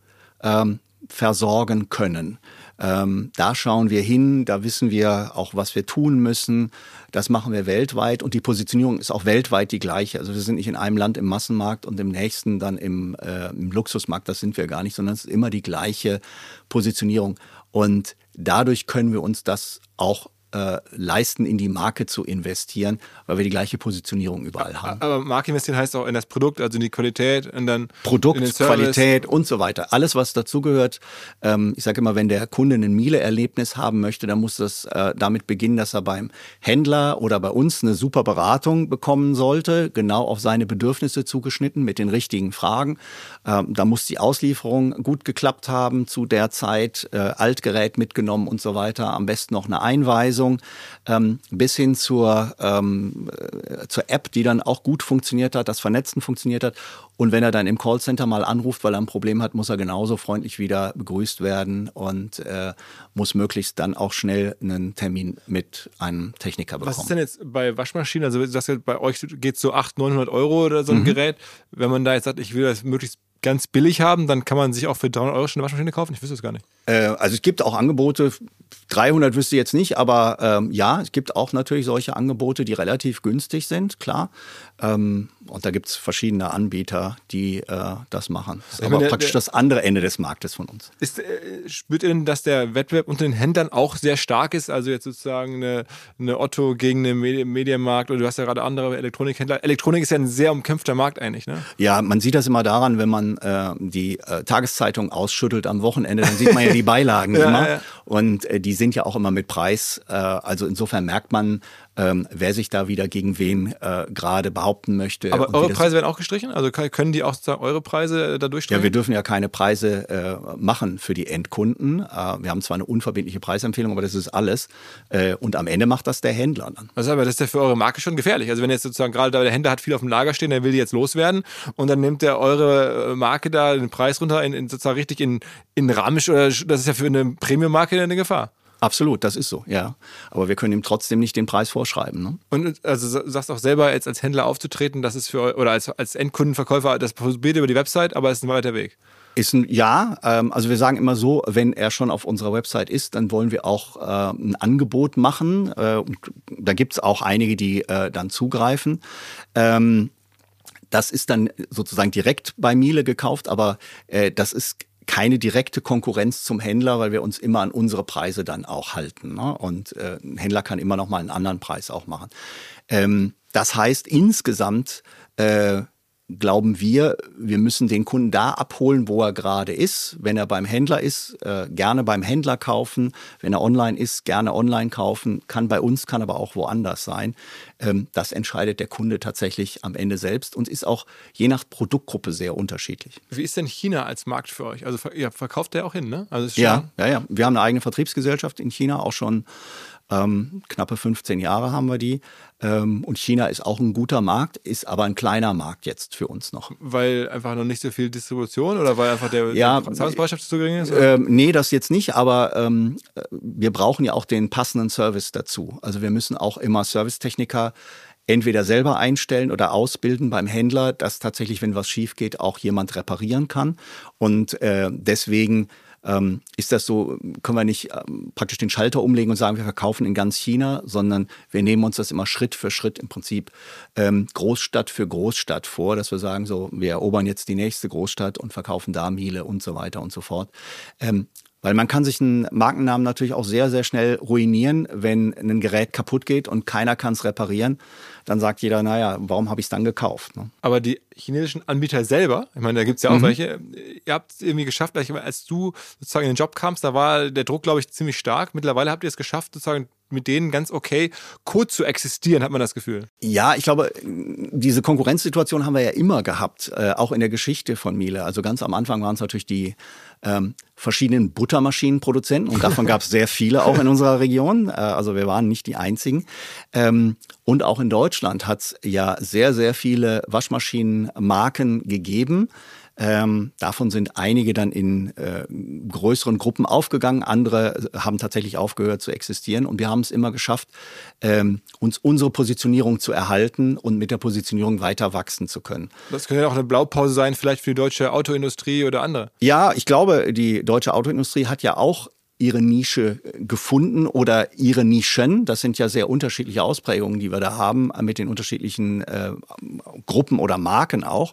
versorgen können. Da schauen wir hin, da wissen wir auch, was wir tun müssen. Das machen wir weltweit und die Positionierung ist auch weltweit die gleiche. Also wir sind nicht in einem Land im Massenmarkt und im nächsten dann im Luxusmarkt, das sind wir gar nicht, sondern es ist immer die gleiche Positionierung. Und dadurch können wir uns das auch leisten, in die Marke zu investieren, weil wir die gleiche Positionierung überall haben. Aber Marke investieren heißt auch in das Produkt, also in die Qualität und dann Produkt, in den Service. Qualität und so weiter. Alles, was dazugehört. Ich sage immer, wenn der Kunde ein Miele-Erlebnis haben möchte, dann muss das damit beginnen, dass er beim Händler oder bei uns eine super Beratung bekommen sollte, genau auf seine Bedürfnisse zugeschnitten, mit den richtigen Fragen. Da muss die Auslieferung gut geklappt haben zu der Zeit, Altgerät mitgenommen und so weiter. Am besten noch eine Einweisung. Bis hin zur App, die dann auch gut funktioniert hat, das Vernetzen funktioniert hat. Und wenn er dann im Callcenter mal anruft, weil er ein Problem hat, muss er genauso freundlich wieder begrüßt werden und muss möglichst dann auch schnell einen Termin mit einem Techniker bekommen. Was ist denn jetzt bei Waschmaschinen? Also du sagst ja, bei euch geht es so 800-900 € oder so ein Gerät. Wenn man da jetzt sagt, ich will das möglichst ganz billig haben, dann kann man sich auch für 300 € schon eine Waschmaschine kaufen? Ich wüsste das gar nicht. Also es gibt auch Angebote, 300 wüsste ich jetzt nicht, aber ja, es gibt auch natürlich solche Angebote, die relativ günstig sind, klar. Und da gibt es verschiedene Anbieter, die das machen. Das ist aber praktisch das andere Ende des Marktes von uns. Spürt ihr denn, dass der Wettbewerb unter den Händlern auch sehr stark ist? Also jetzt sozusagen eine Otto gegen einen Mediamarkt oder du hast ja gerade andere Elektronikhändler. Elektronik ist ja ein sehr umkämpfter Markt eigentlich, ne? Ja, man sieht das immer daran, wenn man die Tageszeitung ausschüttelt am Wochenende, dann sieht man ja die Beilagen immer. Ja. Und die sind ja auch immer mit Preis. Also insofern merkt man, wer sich da wieder gegen wen gerade behaupten möchte. Aber eure Preise werden auch gestrichen? Also können die auch sozusagen eure Preise da durchstreichen? Ja, wir dürfen ja keine Preise machen für die Endkunden. Wir haben zwar eine unverbindliche Preisempfehlung, aber das ist alles. Und am Ende macht das der Händler dann. Also, aber das ist ja für eure Marke schon gefährlich. Also wenn jetzt sozusagen gerade da der Händler hat viel auf dem Lager stehen, der will die jetzt loswerden und dann nimmt der eure Marke da den Preis runter sozusagen richtig in Ramisch, oder das ist ja für eine Premium-Marke eine Gefahr. Absolut, das ist so, ja. Aber wir können ihm trotzdem nicht den Preis vorschreiben. Ne? Und also du sagst auch selber, jetzt als Händler aufzutreten, das ist für oder als Endkundenverkäufer, das probiert über die Website, aber es ist ein weiter Weg. Also wir sagen immer so, wenn er schon auf unserer Website ist, dann wollen wir auch ein Angebot machen. Da gibt es auch einige, die dann zugreifen. Das ist dann sozusagen direkt bei Miele gekauft, aber das ist keine direkte Konkurrenz zum Händler, weil wir uns immer an unsere Preise dann auch halten. Ne? Und ein Händler kann immer noch mal einen anderen Preis auch machen. Das heißt, insgesamt glauben wir müssen den Kunden da abholen, wo er gerade ist. Wenn er beim Händler ist, gerne beim Händler kaufen. Wenn er online ist, gerne online kaufen. Kann bei uns, kann aber auch woanders sein. Das entscheidet der Kunde tatsächlich am Ende selbst und ist auch je nach Produktgruppe sehr unterschiedlich. Wie ist denn China als Markt für euch? Also ihr verkauft ja auch hin, ne? Also ist ja. Wir haben eine eigene Vertriebsgesellschaft in China, auch schon knappe 15 Jahre haben wir die. Und China ist auch ein guter Markt, ist aber ein kleiner Markt jetzt für uns noch. Weil einfach noch nicht so viel Distribution oder weil einfach der Zahlungsbereitschaft so gering ist? Nee, das jetzt nicht, aber wir brauchen ja auch den passenden Service dazu. Also wir müssen auch immer Servicetechniker entweder selber einstellen oder ausbilden beim Händler, dass tatsächlich, wenn was schief geht, auch jemand reparieren kann. Und deswegen ist das so, können wir nicht praktisch den Schalter umlegen und sagen, wir verkaufen in ganz China, sondern wir nehmen uns das immer Schritt für Schritt im Prinzip Großstadt für Großstadt vor, dass wir sagen, so, wir erobern jetzt die nächste Großstadt und verkaufen da Miele und so weiter und so fort. Weil man kann sich einen Markennamen natürlich auch sehr, sehr schnell ruinieren, wenn ein Gerät kaputt geht und keiner kann es reparieren. Dann sagt jeder, naja, warum habe ich es dann gekauft? Ne? Aber die chinesischen Anbieter selber, ich meine, da gibt es ja auch welche, ihr habt es irgendwie geschafft, als du sozusagen in den Job kamst, da war der Druck, glaube ich, ziemlich stark. Mittlerweile habt ihr es geschafft, sozusagen mit denen ganz okay zu existieren, hat man das Gefühl. Ja, ich glaube, diese Konkurrenzsituation haben wir ja immer gehabt, auch in der Geschichte von Miele. Also ganz am Anfang waren es natürlich die verschiedenen Buttermaschinenproduzenten und davon gab es sehr viele auch in unserer Region. Also wir waren nicht die einzigen. Und auch in Deutschland hat es ja sehr, sehr viele Waschmaschinenmarken gegeben. Davon sind einige dann in größeren Gruppen aufgegangen, andere haben tatsächlich aufgehört zu existieren und wir haben es immer geschafft, uns unsere Positionierung zu erhalten und mit der Positionierung weiter wachsen zu können. Das könnte ja auch eine Blaupause sein, vielleicht für die deutsche Autoindustrie oder andere. Ja, ich glaube, die deutsche Autoindustrie hat ja auch ihre Nische gefunden oder ihre Nischen. Das sind ja sehr unterschiedliche Ausprägungen, die wir da haben, mit den unterschiedlichen Gruppen oder Marken auch.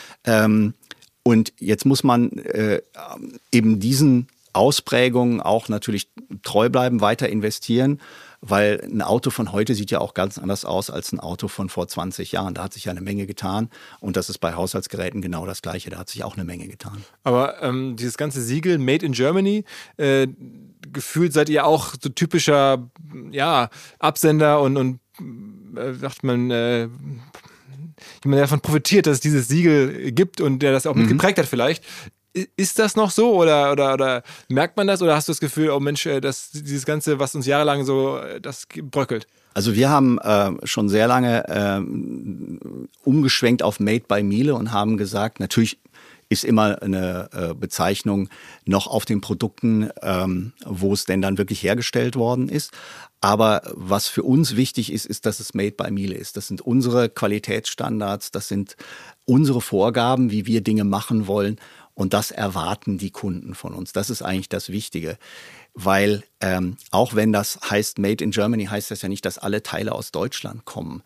Und jetzt muss man eben diesen Ausprägungen auch natürlich treu bleiben, weiter investieren, weil ein Auto von heute sieht ja auch ganz anders aus als ein Auto von vor 20 Jahren. Da hat sich ja eine Menge getan und das ist bei Haushaltsgeräten genau das Gleiche. Da hat sich auch eine Menge getan. Aber dieses ganze Siegel Made in Germany, gefühlt seid ihr auch so typischer Absender und sagt man... jemand, der davon profitiert, dass es dieses Siegel gibt und der das auch mitgeprägt hat vielleicht. Ist das noch so oder merkt man das oder hast du das Gefühl, oh Mensch, dass dieses Ganze, was uns jahrelang so, das bröckelt? Also wir haben schon sehr lange umgeschwenkt auf Made by Miele und haben gesagt, natürlich ist immer eine Bezeichnung noch auf den Produkten, wo es denn dann wirklich hergestellt worden ist. Aber was für uns wichtig ist, ist, dass es Made by Miele ist. Das sind unsere Qualitätsstandards, das sind unsere Vorgaben, wie wir Dinge machen wollen. Und das erwarten die Kunden von uns. Das ist eigentlich das Wichtige. Weil auch wenn das heißt Made in Germany, heißt das ja nicht, dass alle Teile aus Deutschland kommen.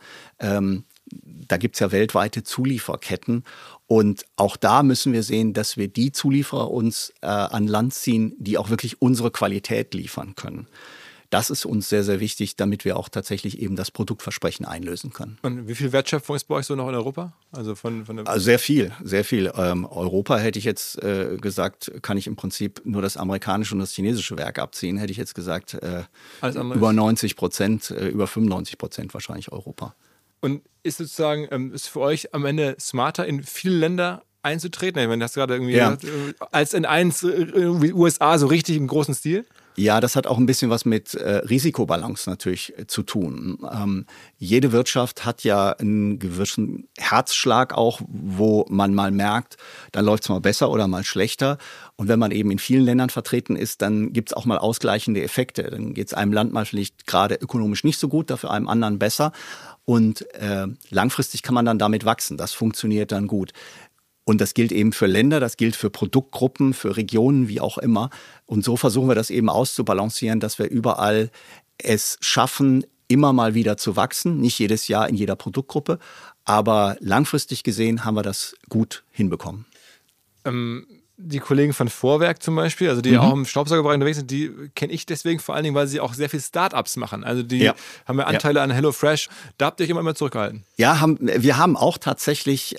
Da gibt's ja weltweite Zulieferketten. Und auch da müssen wir sehen, dass wir die Zulieferer uns an Land ziehen, die auch wirklich unsere Qualität liefern können. Das ist uns sehr, sehr wichtig, damit wir auch tatsächlich eben das Produktversprechen einlösen können. Und wie viel Wertschöpfung ist bei euch so noch in Europa? Also also sehr viel, sehr viel. Europa hätte ich jetzt gesagt, kann ich im Prinzip nur das amerikanische und das chinesische Werk abziehen. Hätte ich jetzt gesagt, über 90%, über 95% wahrscheinlich Europa. Und ist sozusagen, ist für euch am Ende smarter, in viele Länder einzutreten? Ich meine, das gerade irgendwie gesagt, als in eins USA so richtig im großen Stil? Ja, das hat auch ein bisschen was mit Risikobalance natürlich zu tun. Jede Wirtschaft hat ja einen gewissen Herzschlag auch, wo man mal merkt, dann läuft es mal besser oder mal schlechter. Und wenn man eben in vielen Ländern vertreten ist, dann gibt es auch mal ausgleichende Effekte. Dann geht es einem Land mal vielleicht gerade ökonomisch nicht so gut, dafür einem anderen besser. Und langfristig kann man dann damit wachsen. Das funktioniert dann gut. Und das gilt eben für Länder, das gilt für Produktgruppen, für Regionen, wie auch immer. Und so versuchen wir das eben auszubalancieren, dass wir überall es schaffen, immer mal wieder zu wachsen. Nicht jedes Jahr in jeder Produktgruppe, Aber langfristig gesehen haben wir das gut hinbekommen. Die Kollegen von Vorwerk zum Beispiel, also die auch im Staubsaugerbereich unterwegs sind, die kenne ich deswegen vor allen Dingen, weil sie auch sehr viel Startups machen. Also die haben ja Anteile an HelloFresh. Da habt ihr euch immer zurückgehalten. Ja, wir haben auch tatsächlich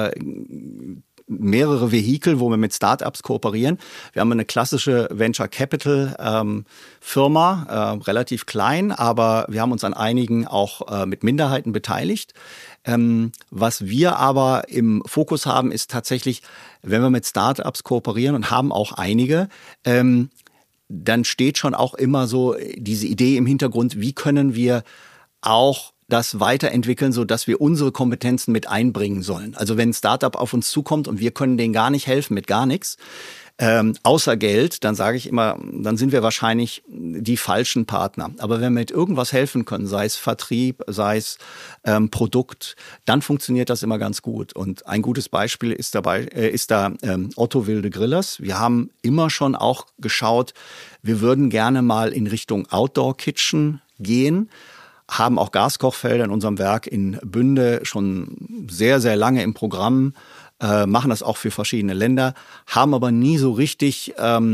mehrere Vehikel, wo wir mit Startups kooperieren. Wir haben eine klassische Venture Capital Firma, relativ klein, aber wir haben uns an einigen auch mit Minderheiten beteiligt. Was wir aber im Fokus haben, ist tatsächlich, wenn wir mit Startups kooperieren und haben auch einige, dann steht schon auch immer so diese Idee im Hintergrund, wie können wir auch das weiterentwickeln, so dass wir unsere Kompetenzen mit einbringen sollen. Also wenn ein Startup auf uns zukommt und wir können denen gar nicht helfen mit gar nichts, außer Geld, dann sage ich immer, dann sind wir wahrscheinlich die falschen Partner. Aber wenn wir mit irgendwas helfen können, sei es Vertrieb, sei es Produkt, dann funktioniert das immer ganz gut. Und ein gutes Beispiel ist da Otto Wilde Grillers. Wir haben immer schon auch geschaut, wir würden gerne mal in Richtung Outdoor Kitchen gehen, haben auch Gaskochfelder in unserem Werk in Bünde schon sehr, sehr lange im Programm, machen das auch für verschiedene Länder, haben aber nie so richtig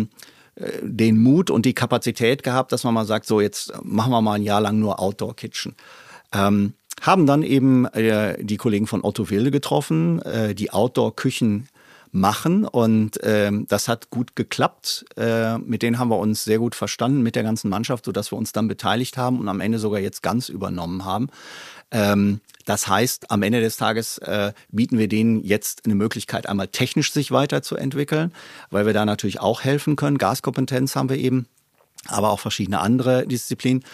den Mut und die Kapazität gehabt, dass man mal sagt, so jetzt machen wir mal ein Jahr lang nur Outdoor Kitchen. Haben dann eben die Kollegen von Otto Wilde getroffen, die Outdoor-Küchen machen und das hat gut geklappt. Mit denen haben wir uns sehr gut verstanden mit der ganzen Mannschaft, sodass wir uns dann beteiligt haben und am Ende sogar jetzt ganz übernommen haben. Das heißt, am Ende des Tages bieten wir denen jetzt eine Möglichkeit, einmal technisch sich weiterzuentwickeln, weil wir da natürlich auch helfen können. Gaskompetenz haben wir eben, aber auch verschiedene andere Disziplinen.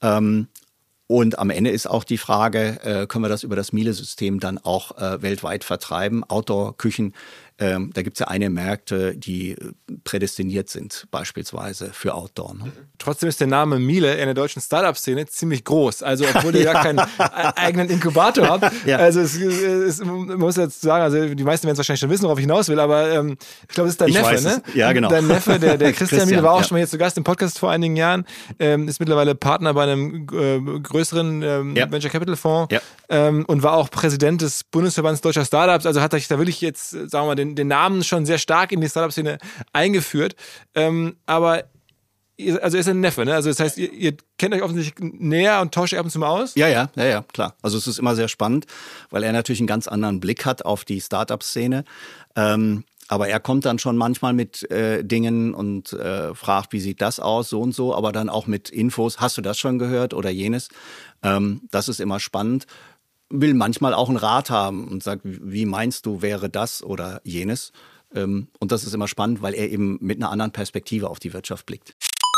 Und am Ende ist auch die Frage, können wir das über das Miele-System dann auch weltweit vertreiben? Outdoor-Küchen, da gibt es ja einige Märkte, die prädestiniert sind, beispielsweise für Outdoor. Ne? Trotzdem ist der Name Miele in der deutschen Startup-Szene ziemlich groß. Also obwohl ihr ja keinen eigenen Inkubator habt. Ja. Also man muss jetzt sagen, also die meisten werden es wahrscheinlich schon wissen, worauf ich hinaus will, aber ich glaube, es ist dein Neffe, ne? Ja, genau. Dein Neffe, der Christian Miele, war auch schon mal hier zu Gast im Podcast vor einigen Jahren, ist mittlerweile Partner bei einem größeren Venture Capital Fonds und war auch Präsident des Bundesverbands Deutscher Startups. Also hat euch da wirklich jetzt, sagen wir mal, den Namen schon sehr stark in die Startup-Szene eingeführt. Aber also ist ein Neffe, ne? Also das heißt, ihr kennt euch offensichtlich näher und tauscht ab und zu mal aus? Ja, klar. Also es ist immer sehr spannend, weil er natürlich einen ganz anderen Blick hat auf die Startup-Szene. Aber er kommt dann schon manchmal mit Dingen und fragt, wie sieht das aus, so und so, aber dann auch mit Infos, hast du das schon gehört oder jenes? Das ist immer spannend. Will manchmal auch einen Rat haben und sagt, wie meinst du, wäre das oder jenes? Und das ist immer spannend, weil er eben mit einer anderen Perspektive auf die Wirtschaft blickt.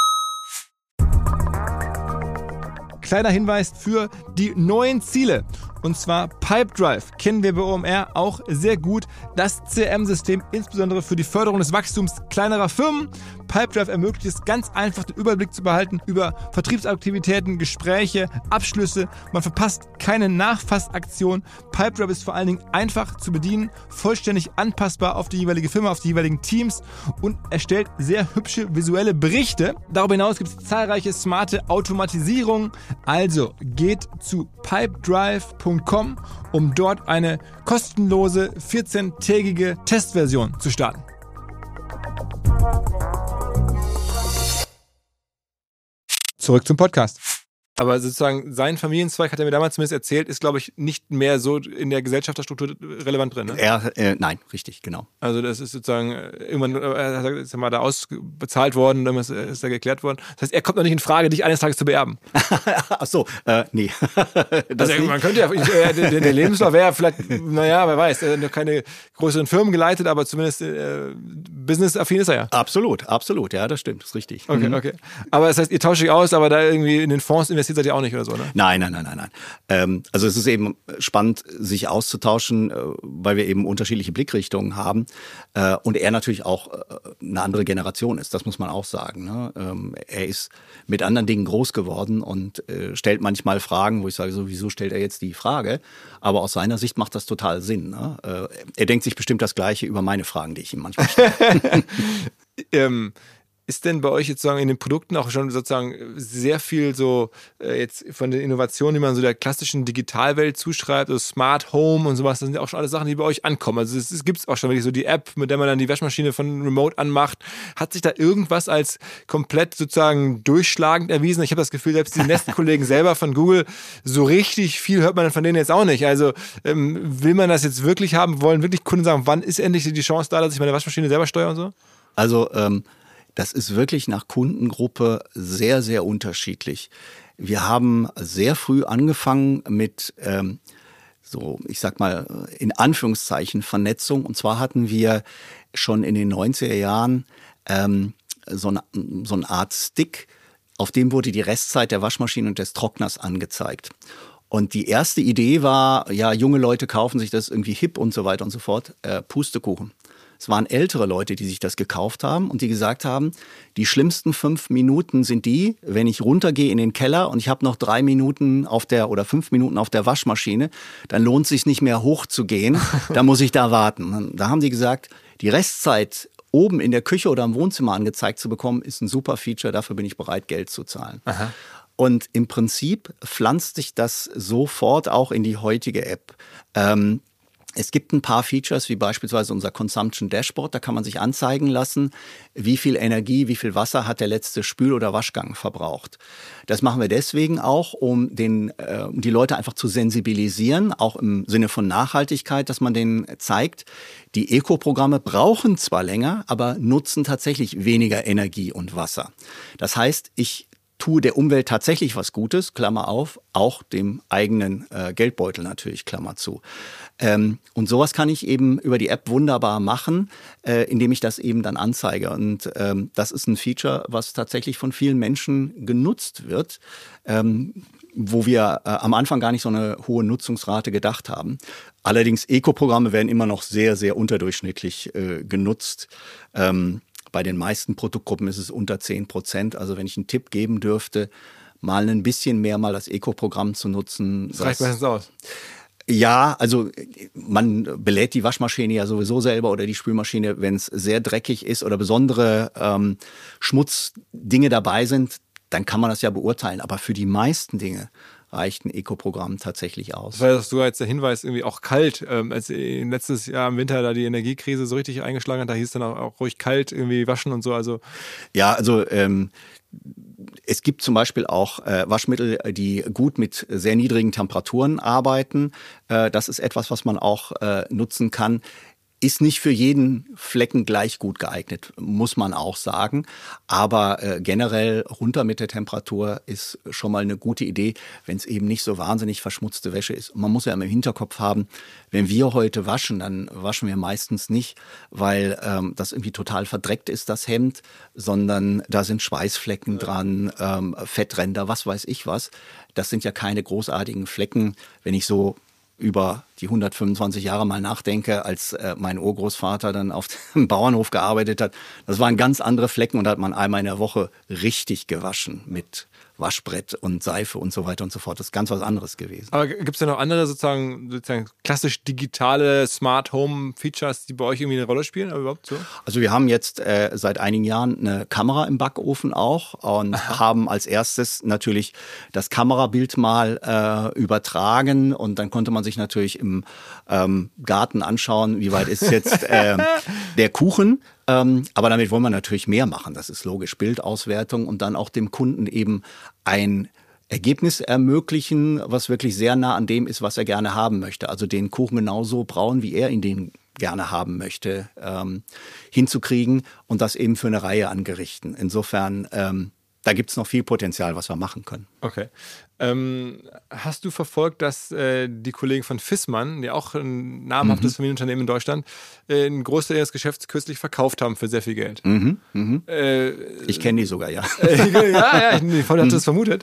Kleiner Hinweis für die neuen Ziele. Und zwar Pipedrive kennen wir bei OMR auch sehr gut. Das CRM-System insbesondere für die Förderung des Wachstums kleinerer Firmen. Pipedrive ermöglicht es ganz einfach, den Überblick zu behalten über Vertriebsaktivitäten, Gespräche, Abschlüsse. Man verpasst keine Nachfassaktion. Pipedrive ist vor allen Dingen einfach zu bedienen, vollständig anpassbar auf die jeweilige Firma, auf die jeweiligen Teams und erstellt sehr hübsche visuelle Berichte. Darüber hinaus gibt es zahlreiche smarte Automatisierungen. Also geht zu pipedrive.com, um dort eine kostenlose 14-tägige Testversion zu starten. Zurück zum Podcast. Aber sozusagen sein Familienzweig, hat er mir damals zumindest erzählt, ist, glaube ich, nicht mehr so in der Gesellschafterstruktur relevant drin. Ne? Nein, richtig, genau. Also das ist sozusagen, irgendwann ist er mal da ausbezahlt worden, dann ist da geklärt worden. Das heißt, er kommt noch nicht in Frage, dich eines Tages zu beerben. Ach so, nee. Also man könnte ja, der Lebenslauf wäre vielleicht, naja, wer weiß, er hat noch keine größeren Firmen geleitet, aber zumindest businessaffin ist er ja. Absolut, ja, das stimmt, das ist richtig. Okay. Aber das heißt, ihr tauscht euch aus, aber da irgendwie in den Fonds investiert seid ihr auch nicht oder so, ne? Nein. Also es ist eben spannend, sich auszutauschen, weil wir eben unterschiedliche Blickrichtungen haben und er natürlich auch eine andere Generation ist, das muss man auch sagen. Ne? Er ist mit anderen Dingen groß geworden und stellt manchmal Fragen, wo ich sage, so, wieso stellt er jetzt die Frage? Aber aus seiner Sicht macht das total Sinn. Ne? Er denkt sich bestimmt das Gleiche über meine Fragen, die ich ihm manchmal stelle. Ist denn bei euch jetzt sozusagen in den Produkten auch schon sozusagen sehr viel so jetzt von den Innovationen, die man so der klassischen Digitalwelt zuschreibt, also Smart Home und sowas, das sind ja auch schon alle Sachen, die bei euch ankommen. Also es gibt auch schon wirklich so die App, mit der man dann die Waschmaschine von Remote anmacht. Hat sich da irgendwas als komplett sozusagen durchschlagend erwiesen? Ich habe das Gefühl, selbst die Nest-Kollegen selber von Google, so richtig viel hört man von denen jetzt auch nicht. Also will man das jetzt wirklich haben? Wollen wirklich Kunden sagen, wann ist endlich die Chance da, dass ich meine Waschmaschine selber steuere und so? Also das ist wirklich nach Kundengruppe sehr, sehr unterschiedlich. Wir haben sehr früh angefangen mit so, ich sag mal, in Anführungszeichen Vernetzung. Und zwar hatten wir schon in den 90er Jahren so eine Art Stick, auf dem wurde die Restzeit der Waschmaschine und des Trockners angezeigt. Und die erste Idee war, ja, junge Leute kaufen sich das irgendwie hip und so weiter und so fort, Pustekuchen. Es waren ältere Leute, die sich das gekauft haben und die gesagt haben, die schlimmsten 5 Minuten sind die, wenn ich runtergehe in den Keller und ich habe noch 3 Minuten oder 5 Minuten auf der Waschmaschine, dann lohnt es sich nicht mehr hochzugehen, dann muss ich da warten. Und da haben die gesagt, die Restzeit oben in der Küche oder im Wohnzimmer angezeigt zu bekommen, ist ein super Feature, dafür bin ich bereit, Geld zu zahlen. Aha. Und im Prinzip pflanzt sich das sofort auch in die heutige App. Es gibt ein paar Features, wie beispielsweise unser Consumption Dashboard. Da kann man sich anzeigen lassen, wie viel Energie, wie viel Wasser hat der letzte Spül- oder Waschgang verbraucht. Das machen wir deswegen auch, um die Leute einfach zu sensibilisieren, auch im Sinne von Nachhaltigkeit, dass man denen zeigt, die Eco-Programme brauchen zwar länger, aber nutzen tatsächlich weniger Energie und Wasser. Das heißt, ich tue der Umwelt tatsächlich was Gutes, Klammer auf, auch dem eigenen Geldbeutel natürlich, Klammer zu. Und sowas kann ich eben über die App wunderbar machen, indem ich das eben dann anzeige. Und das ist ein Feature, was tatsächlich von vielen Menschen genutzt wird, wo wir am Anfang gar nicht so eine hohe Nutzungsrate gedacht haben. Allerdings Eco-Programme werden immer noch sehr, sehr unterdurchschnittlich genutzt. Bei den meisten Produktgruppen ist es unter 10%. Also wenn ich einen Tipp geben dürfte, mal ein bisschen mehr mal das Eco-Programm zu nutzen. Das reicht meistens aus. Ja, also man belädt die Waschmaschine ja sowieso selber oder die Spülmaschine, wenn es sehr dreckig ist oder besondere Schmutzdinge dabei sind, dann kann man das ja beurteilen. Aber für die meisten Dinge reicht ein Eco-Programm tatsächlich aus. Das war ja sogar jetzt der Hinweis, irgendwie auch kalt. Als letztes Jahr im Winter da die Energiekrise so richtig eingeschlagen hat, da hieß es dann auch ruhig kalt irgendwie waschen und so. Also ja, also es gibt zum Beispiel auch Waschmittel, die gut mit sehr niedrigen Temperaturen arbeiten. Das ist etwas, was man auch nutzen kann. Ist nicht für jeden Flecken gleich gut geeignet, muss man auch sagen. Aber generell runter mit der Temperatur ist schon mal eine gute Idee, wenn es eben nicht so wahnsinnig verschmutzte Wäsche ist. Und man muss ja immer im Hinterkopf haben, wenn wir heute waschen, dann waschen wir meistens nicht, weil das irgendwie total verdreckt ist, das Hemd, sondern da sind Schweißflecken dran, Fettränder, was weiß ich was. Das sind ja keine großartigen Flecken, wenn ich so über die 125 Jahre mal nachdenke, als mein Urgroßvater dann auf dem Bauernhof gearbeitet hat. Das waren ganz andere Flecken und da hat man einmal in der Woche richtig gewaschen mit Waschbrett und Seife und so weiter und so fort. Das ist ganz was anderes gewesen. Aber gibt es ja noch andere sozusagen klassisch digitale Smart Home Features, die bei euch irgendwie eine Rolle spielen? Aber überhaupt so? Also wir haben jetzt seit einigen Jahren eine Kamera im Backofen auch und haben als erstes natürlich das Kamerabild mal übertragen und dann konnte man sich natürlich im Garten anschauen, wie weit ist jetzt der Kuchen. Aber damit wollen wir natürlich mehr machen. Das ist logisch. Bildauswertung und dann auch dem Kunden eben ein Ergebnis ermöglichen, was wirklich sehr nah an dem ist, was er gerne haben möchte. Also den Kuchen genauso brauen, wie er ihn den gerne haben möchte, hinzukriegen und das eben für eine Reihe an Gerichten. Insofern, da gibt es noch viel Potenzial, was wir machen können. Okay. Hast du verfolgt, dass die Kollegen von Fissmann, die auch ein namhaftes Familienunternehmen in Deutschland, einen Großteil ihres Geschäfts kürzlich verkauft haben für sehr viel Geld? Ich kenne die sogar, ja. Ja, ich hatte das vermutet.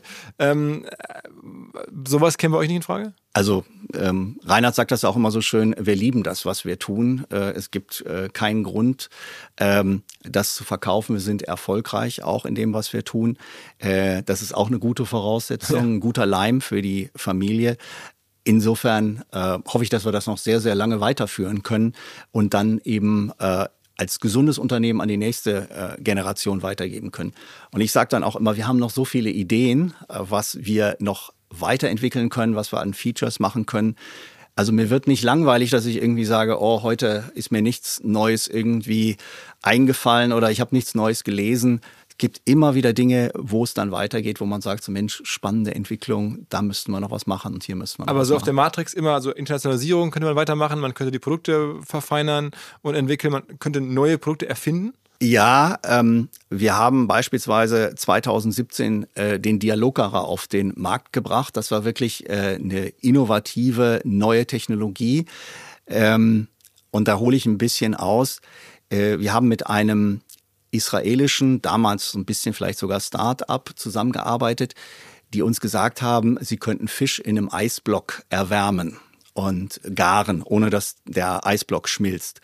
Sowas käme bei euch nicht in Frage? Also Reinhard sagt das auch immer so schön, wir lieben das, was wir tun. Es gibt keinen Grund, das zu verkaufen. Wir sind erfolgreich auch in dem, was wir tun. Das ist auch eine gute Voraussetzung, ein guter Leim für die Familie. Insofern hoffe ich, dass wir das noch sehr, sehr lange weiterführen können und dann eben als gesundes Unternehmen an die nächste Generation weitergeben können. Und ich sage dann auch immer, wir haben noch so viele Ideen, was wir noch weiterentwickeln können, was wir an Features machen können. Also mir wird nicht langweilig, dass ich irgendwie sage, oh, heute ist mir nichts Neues irgendwie eingefallen oder ich habe nichts Neues gelesen. Es gibt immer wieder Dinge, wo es dann weitergeht, wo man sagt, so Mensch, spannende Entwicklung, da müssten wir noch was machen und hier müssten wir noch Aber was so machen. auf der Matrix immer, so Internationalisierung könnte man weitermachen, man könnte die Produkte verfeinern und entwickeln, man könnte neue Produkte erfinden? Ja, wir haben beispielsweise 2017 den Dialogara auf den Markt gebracht. Das war wirklich eine innovative, neue Technologie. Und da hole ich ein bisschen aus. Wir haben mit einem israelischen, damals ein bisschen vielleicht sogar Start-up zusammengearbeitet, die uns gesagt haben, sie könnten Fisch in einem Eisblock erwärmen und garen, ohne dass der Eisblock schmilzt.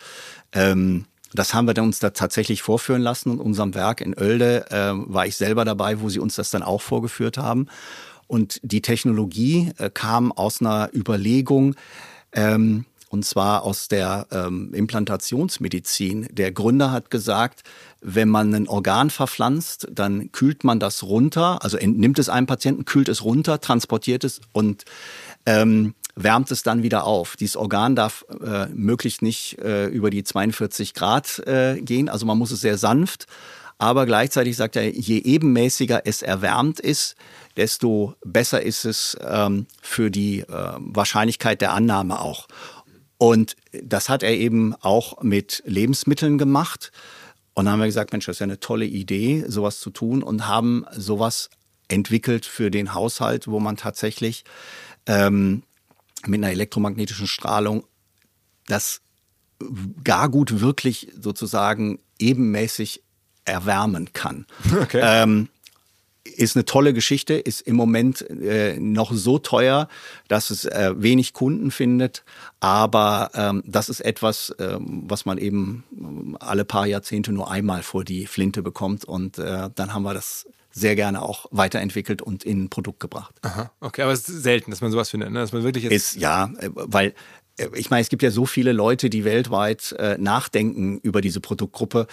Das haben wir uns da tatsächlich vorführen lassen. In unserem Werk in Oelde war ich selber dabei, wo sie uns das dann auch vorgeführt haben. Und die Technologie kam aus einer Überlegung, und zwar aus der Implantationsmedizin. Der Gründer hat gesagt, wenn man ein Organ verpflanzt, dann kühlt man das runter, also entnimmt es einem Patienten, kühlt es runter, transportiert es und wärmt es dann wieder auf. Dieses Organ darf möglichst nicht über die 42 Grad gehen, also man muss es sehr sanft, aber gleichzeitig sagt er, je ebenmäßiger es erwärmt ist, desto besser ist es für die Wahrscheinlichkeit der Annahme auch. Und das hat er eben auch mit Lebensmitteln gemacht. Und dann haben wir gesagt, Mensch, das ist ja eine tolle Idee, sowas zu tun und haben sowas entwickelt für den Haushalt, wo man tatsächlich mit einer elektromagnetischen Strahlung das Gargut wirklich sozusagen ebenmäßig erwärmen kann. Okay. Ist eine tolle Geschichte, ist im Moment noch so teuer, dass es wenig Kunden findet. Aber das ist etwas, was man eben alle paar Jahrzehnte nur einmal vor die Flinte bekommt. Und dann haben wir das sehr gerne auch weiterentwickelt und in ein Produkt gebracht. Aha, okay, aber es ist selten, dass man sowas findet, ne? Dass man wirklich jetzt weil ich meine, es gibt ja so viele Leute, die weltweit nachdenken über diese Produktgruppe.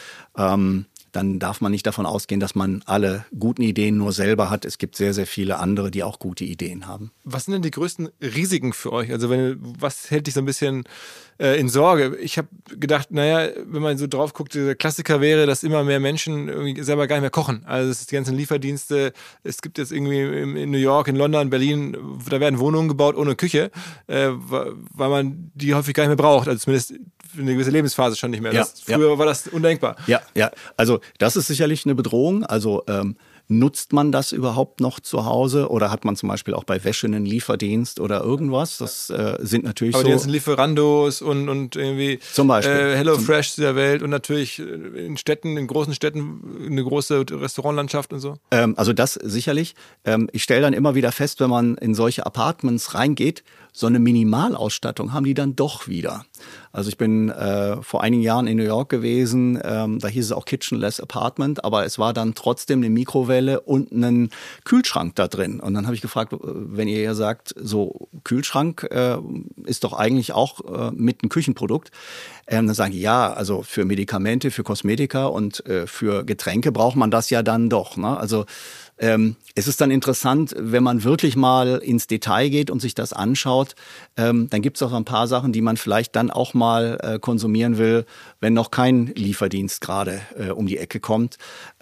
Dann darf man nicht davon ausgehen, dass man alle guten Ideen nur selber hat. Es gibt sehr, sehr viele andere, die auch gute Ideen haben. Was sind denn die größten Risiken für euch? Also was hält dich so ein bisschen in Sorge? Ich habe gedacht, naja, wenn man so drauf guckt, der Klassiker wäre, dass immer mehr Menschen irgendwie selber gar nicht mehr kochen. Also es ist die ganzen Lieferdienste, es gibt jetzt irgendwie in New York, in London, Berlin, da werden Wohnungen gebaut ohne Küche, weil man die häufig gar nicht mehr braucht. Also zumindest für eine gewisse Lebensphase schon nicht mehr. Früher war das undenkbar. Ja, also das ist sicherlich eine Bedrohung. Also nutzt man das überhaupt noch zu Hause oder hat man zum Beispiel auch bei Wäsche einen Lieferdienst oder irgendwas? Das sind natürlich aber so. Die ganzen Lieferandos und irgendwie zum Beispiel HelloFresh der Welt und natürlich in Städten, in großen Städten eine große Restaurantlandschaft und so. Also das sicherlich. Ich stelle dann immer wieder fest, wenn man in solche Apartments reingeht, so eine Minimalausstattung haben die dann doch wieder. Also ich bin vor einigen Jahren in New York gewesen, da hieß es auch Kitchenless Apartment, aber es war dann trotzdem eine Mikrowelle und ein Kühlschrank da drin. Und dann habe ich gefragt, wenn ihr ja sagt, so Kühlschrank ist doch eigentlich auch mit einem Küchenprodukt. Dann sagen die, ja, also für Medikamente, für Kosmetika und für Getränke braucht man das ja dann doch. Ne? Also es ist dann interessant, wenn man wirklich mal ins Detail geht und sich das anschaut, dann gibt es auch ein paar Sachen, die man vielleicht dann auch mal konsumieren will, wenn noch kein Lieferdienst gerade um die Ecke kommt.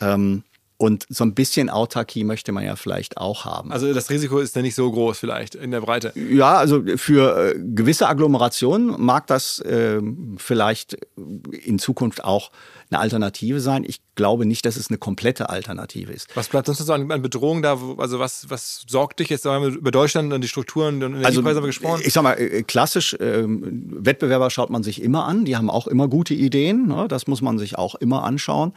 Und so ein bisschen Autarkie möchte man ja vielleicht auch haben. Also das Risiko ist ja nicht so groß vielleicht in der Breite. Ja, also für gewisse Agglomerationen mag das vielleicht in Zukunft auch eine Alternative sein. Ich glaube nicht, dass es eine komplette Alternative ist. Was bleibt sonst so an Bedrohungen da? Also was sorgt dich jetzt? Da haben wir über Deutschland und die Strukturen und Energiepreise haben wir gesprochen. Ich sag mal, klassisch, Wettbewerber schaut man sich immer an. Die haben auch immer gute Ideen. Ne? Das muss man sich auch immer anschauen.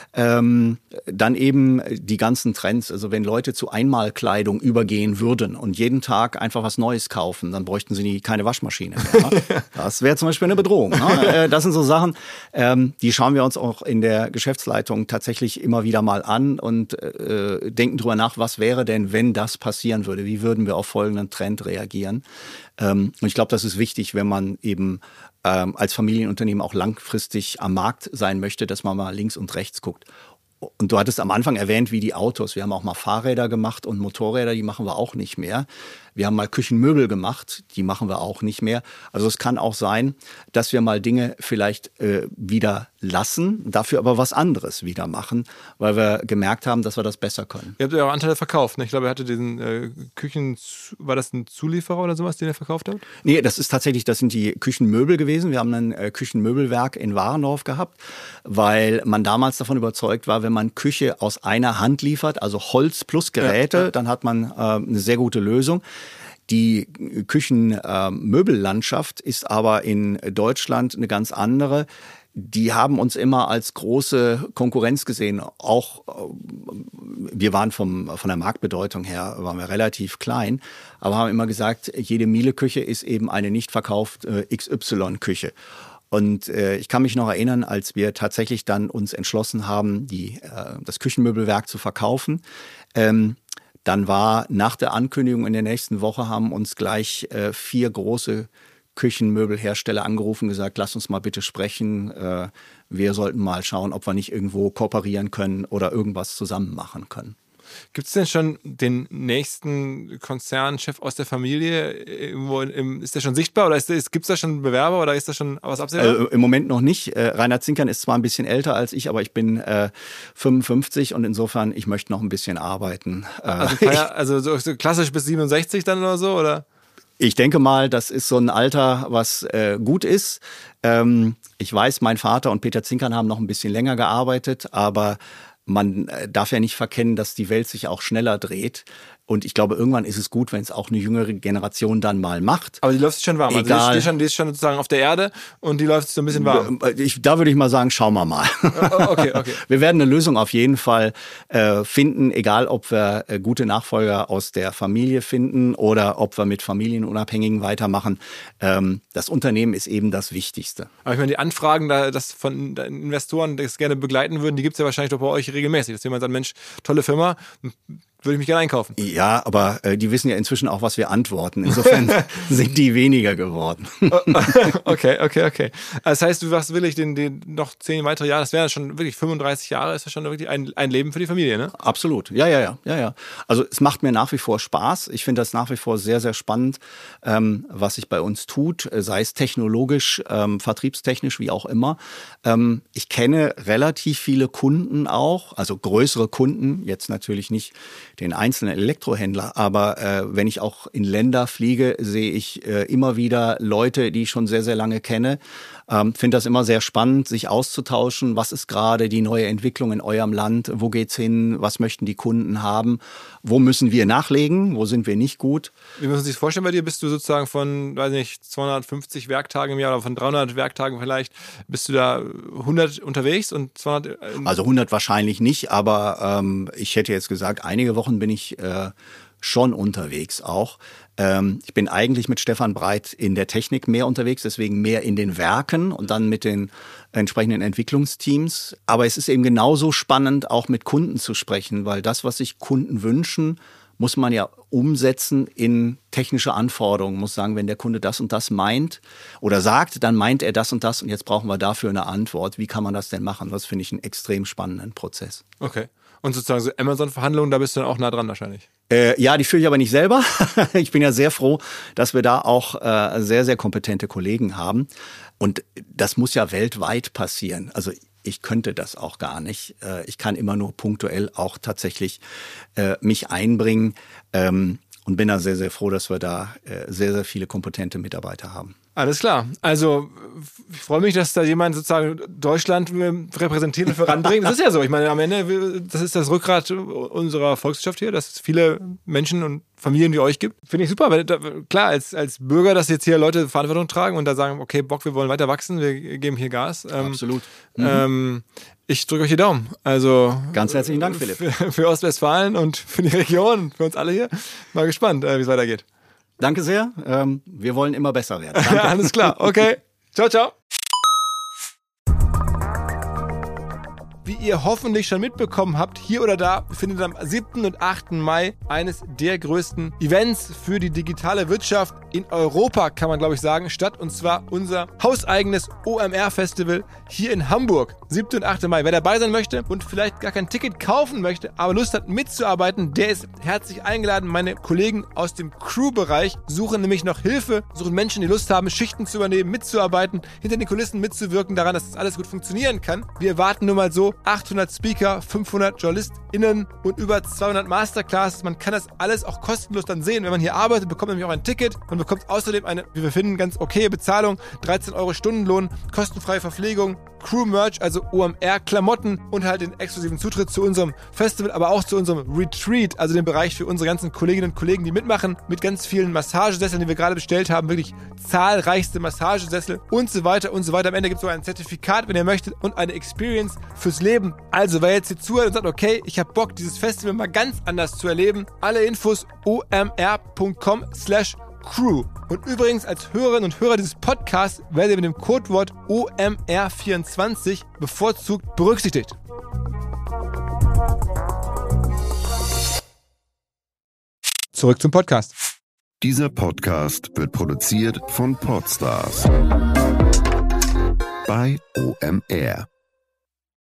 Dann eben die ganzen Trends. Also wenn Leute zu Einmalkleidung übergehen würden und jeden Tag einfach was Neues kaufen, dann bräuchten sie keine Waschmaschine mehr. Ne? Das wäre zum Beispiel eine Bedrohung. Ne? Das sind so Sachen, die schauen wir uns auch in der Geschäftsleitung Ausstattung tatsächlich immer wieder mal an und denken drüber nach, was wäre denn, wenn das passieren würde? Wie würden wir auf folgenden Trend reagieren? Und ich glaube, das ist wichtig, wenn man eben als Familienunternehmen auch langfristig am Markt sein möchte, dass man mal links und rechts guckt. Und du hattest am Anfang erwähnt, wie die Autos. Wir haben auch mal Fahrräder gemacht und Motorräder, die machen wir auch nicht mehr. Wir haben mal Küchenmöbel gemacht, die machen wir auch nicht mehr. Also es kann auch sein, dass wir mal Dinge vielleicht wieder lassen, dafür aber was anderes wieder machen, weil wir gemerkt haben, dass wir das besser können. Ihr habt ja auch Anteile verkauft, ne? Ich glaube, ihr hattet diesen war das ein Zulieferer oder sowas, den ihr verkauft habt? Nee, das sind die Küchenmöbel gewesen. Wir haben ein Küchenmöbelwerk in Warendorf gehabt, weil man damals davon überzeugt war, wenn man Küche aus einer Hand liefert, also Holz plus Geräte, dann hat man eine sehr gute Lösung. Die Küchenmöbellandschaft ist aber in Deutschland eine ganz andere. Die haben uns immer als große Konkurrenz gesehen. Auch wir waren von der Marktbedeutung her waren wir relativ klein, aber haben immer gesagt, jede Miele-Küche ist eben eine nicht verkaufte XY-Küche. Und ich kann mich noch erinnern, als wir tatsächlich dann uns entschlossen haben, das Küchenmöbelwerk zu verkaufen. Dann war nach der Ankündigung in der nächsten Woche, haben uns gleich 4 große Küchenmöbelhersteller angerufen und gesagt, lass uns mal bitte sprechen. Wir sollten mal schauen, ob wir nicht irgendwo kooperieren können oder irgendwas zusammen machen können. Gibt es denn schon den nächsten Konzernchef aus der Familie? Ist der schon sichtbar oder gibt es da schon Bewerber oder ist da schon was absehbar? Im Moment noch nicht. Reinhard Zinkern ist zwar ein bisschen älter als ich, aber ich bin 55 und insofern, ich möchte noch ein bisschen arbeiten. Also so klassisch bis 67 dann oder so, oder? Ich denke mal, das ist so ein Alter, was gut ist. Ich weiß, mein Vater und Peter Zinkern haben noch ein bisschen länger gearbeitet, aber man darf ja nicht verkennen, dass die Welt sich auch schneller dreht. Und ich glaube, irgendwann ist es gut, wenn es auch eine jüngere Generation dann mal macht. Aber die läuft sich schon warm. Egal. Also die ist schon sozusagen auf der Erde und die läuft sich so ein bisschen warm. Da würde ich mal sagen, schauen wir mal. Okay. Wir werden eine Lösung auf jeden Fall finden, egal ob wir gute Nachfolger aus der Familie finden oder ob wir mit Familienunabhängigen weitermachen. Das Unternehmen ist eben das Wichtigste. Aber ich meine, die Anfragen, das von Investoren, die das gerne begleiten würden, die gibt es ja wahrscheinlich doch bei euch regelmäßig. Dass jemand sagt, Mensch, tolle Firma, würde ich mich gerne einkaufen. Ja, aber die wissen ja inzwischen auch, was wir antworten. Insofern sind die weniger geworden. Okay. Das heißt, du sagst wirklich den noch 10 weitere Jahre, das wären schon wirklich 35 Jahre, ist das schon wirklich ein Leben für die Familie, ne? Absolut, ja. Also es macht mir nach wie vor Spaß. Ich finde das nach wie vor sehr, sehr spannend, was sich bei uns tut, sei es technologisch, vertriebstechnisch, wie auch immer. Ich kenne relativ viele Kunden auch, also größere Kunden, jetzt natürlich nicht den einzelnen Elektrohändler, aber wenn ich auch in Länder fliege, sehe ich immer wieder Leute, die ich schon sehr, sehr lange kenne. Finde das immer sehr spannend, sich auszutauschen. Was ist gerade die neue Entwicklung in eurem Land? Wo geht's hin? Was möchten die Kunden haben? Wo müssen wir nachlegen? Wo sind wir nicht gut? Wie muss man sich das vorstellen bei dir? Bist du sozusagen von, weiß nicht, 250 Werktagen im Jahr oder von 300 Werktagen vielleicht, bist du da 100 unterwegs und 200? Also 100 wahrscheinlich nicht, aber ich hätte jetzt gesagt, einige Wochen bin ich schon unterwegs auch. Ich bin eigentlich mit Stefan Breit in der Technik mehr unterwegs, deswegen mehr in den Werken und dann mit den entsprechenden Entwicklungsteams. Aber es ist eben genauso spannend, auch mit Kunden zu sprechen, weil das, was sich Kunden wünschen, muss man ja umsetzen in technische Anforderungen. Muss sagen, wenn der Kunde das und das meint oder sagt, dann meint er das und das und jetzt brauchen wir dafür eine Antwort. Wie kann man das denn machen? Das finde ich einen extrem spannenden Prozess. Okay. Und sozusagen so Amazon-Verhandlungen, da bist du dann auch nah dran wahrscheinlich. Ja, die führe ich aber nicht selber. Ich bin ja sehr froh, dass wir da auch sehr, sehr kompetente Kollegen haben. Und das muss ja weltweit passieren. Also ich könnte das auch gar nicht. Ich kann immer nur punktuell auch tatsächlich mich einbringen und bin da sehr, sehr froh, dass wir da sehr, sehr viele kompetente Mitarbeiter haben. Alles klar. Also ich freue mich, dass da jemand sozusagen Deutschland repräsentiert und voranbringt. Das ist ja so. Ich meine, am Ende, das ist das Rückgrat unserer Volkswirtschaft hier, dass es viele Menschen und Familien wie euch gibt. Finde ich super. Weil, klar, als Bürger, dass jetzt hier Leute Verantwortung tragen und da sagen, okay, Bock, wir wollen weiter wachsen, wir geben hier Gas. Absolut. Ich drücke euch die Daumen. Also ganz herzlichen Dank, Philipp. Für Ostwestfalen und für die Region, für uns alle hier. Mal gespannt, wie es weitergeht. Danke sehr. Wir wollen immer besser werden. Danke. Alles klar. Okay. Ciao, ciao. wie ihr hoffentlich schon mitbekommen habt, hier oder da findet am 7. und 8. Mai eines der größten Events für die digitale Wirtschaft in Europa, kann man glaube ich sagen, statt. Und zwar unser hauseigenes OMR-Festival hier in Hamburg. 7. und 8. Mai. Wer dabei sein möchte und vielleicht gar kein Ticket kaufen möchte, aber Lust hat mitzuarbeiten, der ist herzlich eingeladen. Meine Kollegen aus dem Crew-Bereich suchen nämlich noch Hilfe, suchen Menschen, die Lust haben, Schichten zu übernehmen, mitzuarbeiten, hinter den Kulissen mitzuwirken daran, dass das alles gut funktionieren kann. Wir erwarten nur mal so 800 Speaker, 500 JournalistInnen und über 200 Masterclasses. Man kann das alles auch kostenlos dann sehen. Wenn man hier arbeitet, bekommt man nämlich auch ein Ticket. Man bekommt außerdem eine, wie wir finden, ganz okaye Bezahlung, 13 € Stundenlohn, kostenfreie Verpflegung, Crew-Merch, also OMR-Klamotten und halt den exklusiven Zutritt zu unserem Festival, aber auch zu unserem Retreat, also den Bereich für unsere ganzen Kolleginnen und Kollegen, die mitmachen, mit ganz vielen Massagesesseln, die wir gerade bestellt haben, wirklich zahlreichste Massagesessel und so weiter und so weiter. Am Ende gibt es sogar ein Zertifikat, wenn ihr möchtet, und eine Experience fürs Leben. Also, wer jetzt hier zuhört und sagt, okay, ich habe Bock, dieses Festival mal ganz anders zu erleben, alle Infos omr.com/crew. Und übrigens, als Hörerinnen und Hörer dieses Podcasts werdet ihr mit dem Codewort OMR24 bevorzugt berücksichtigt. Zurück zum Podcast. Dieser Podcast wird produziert von Podstars bei OMR.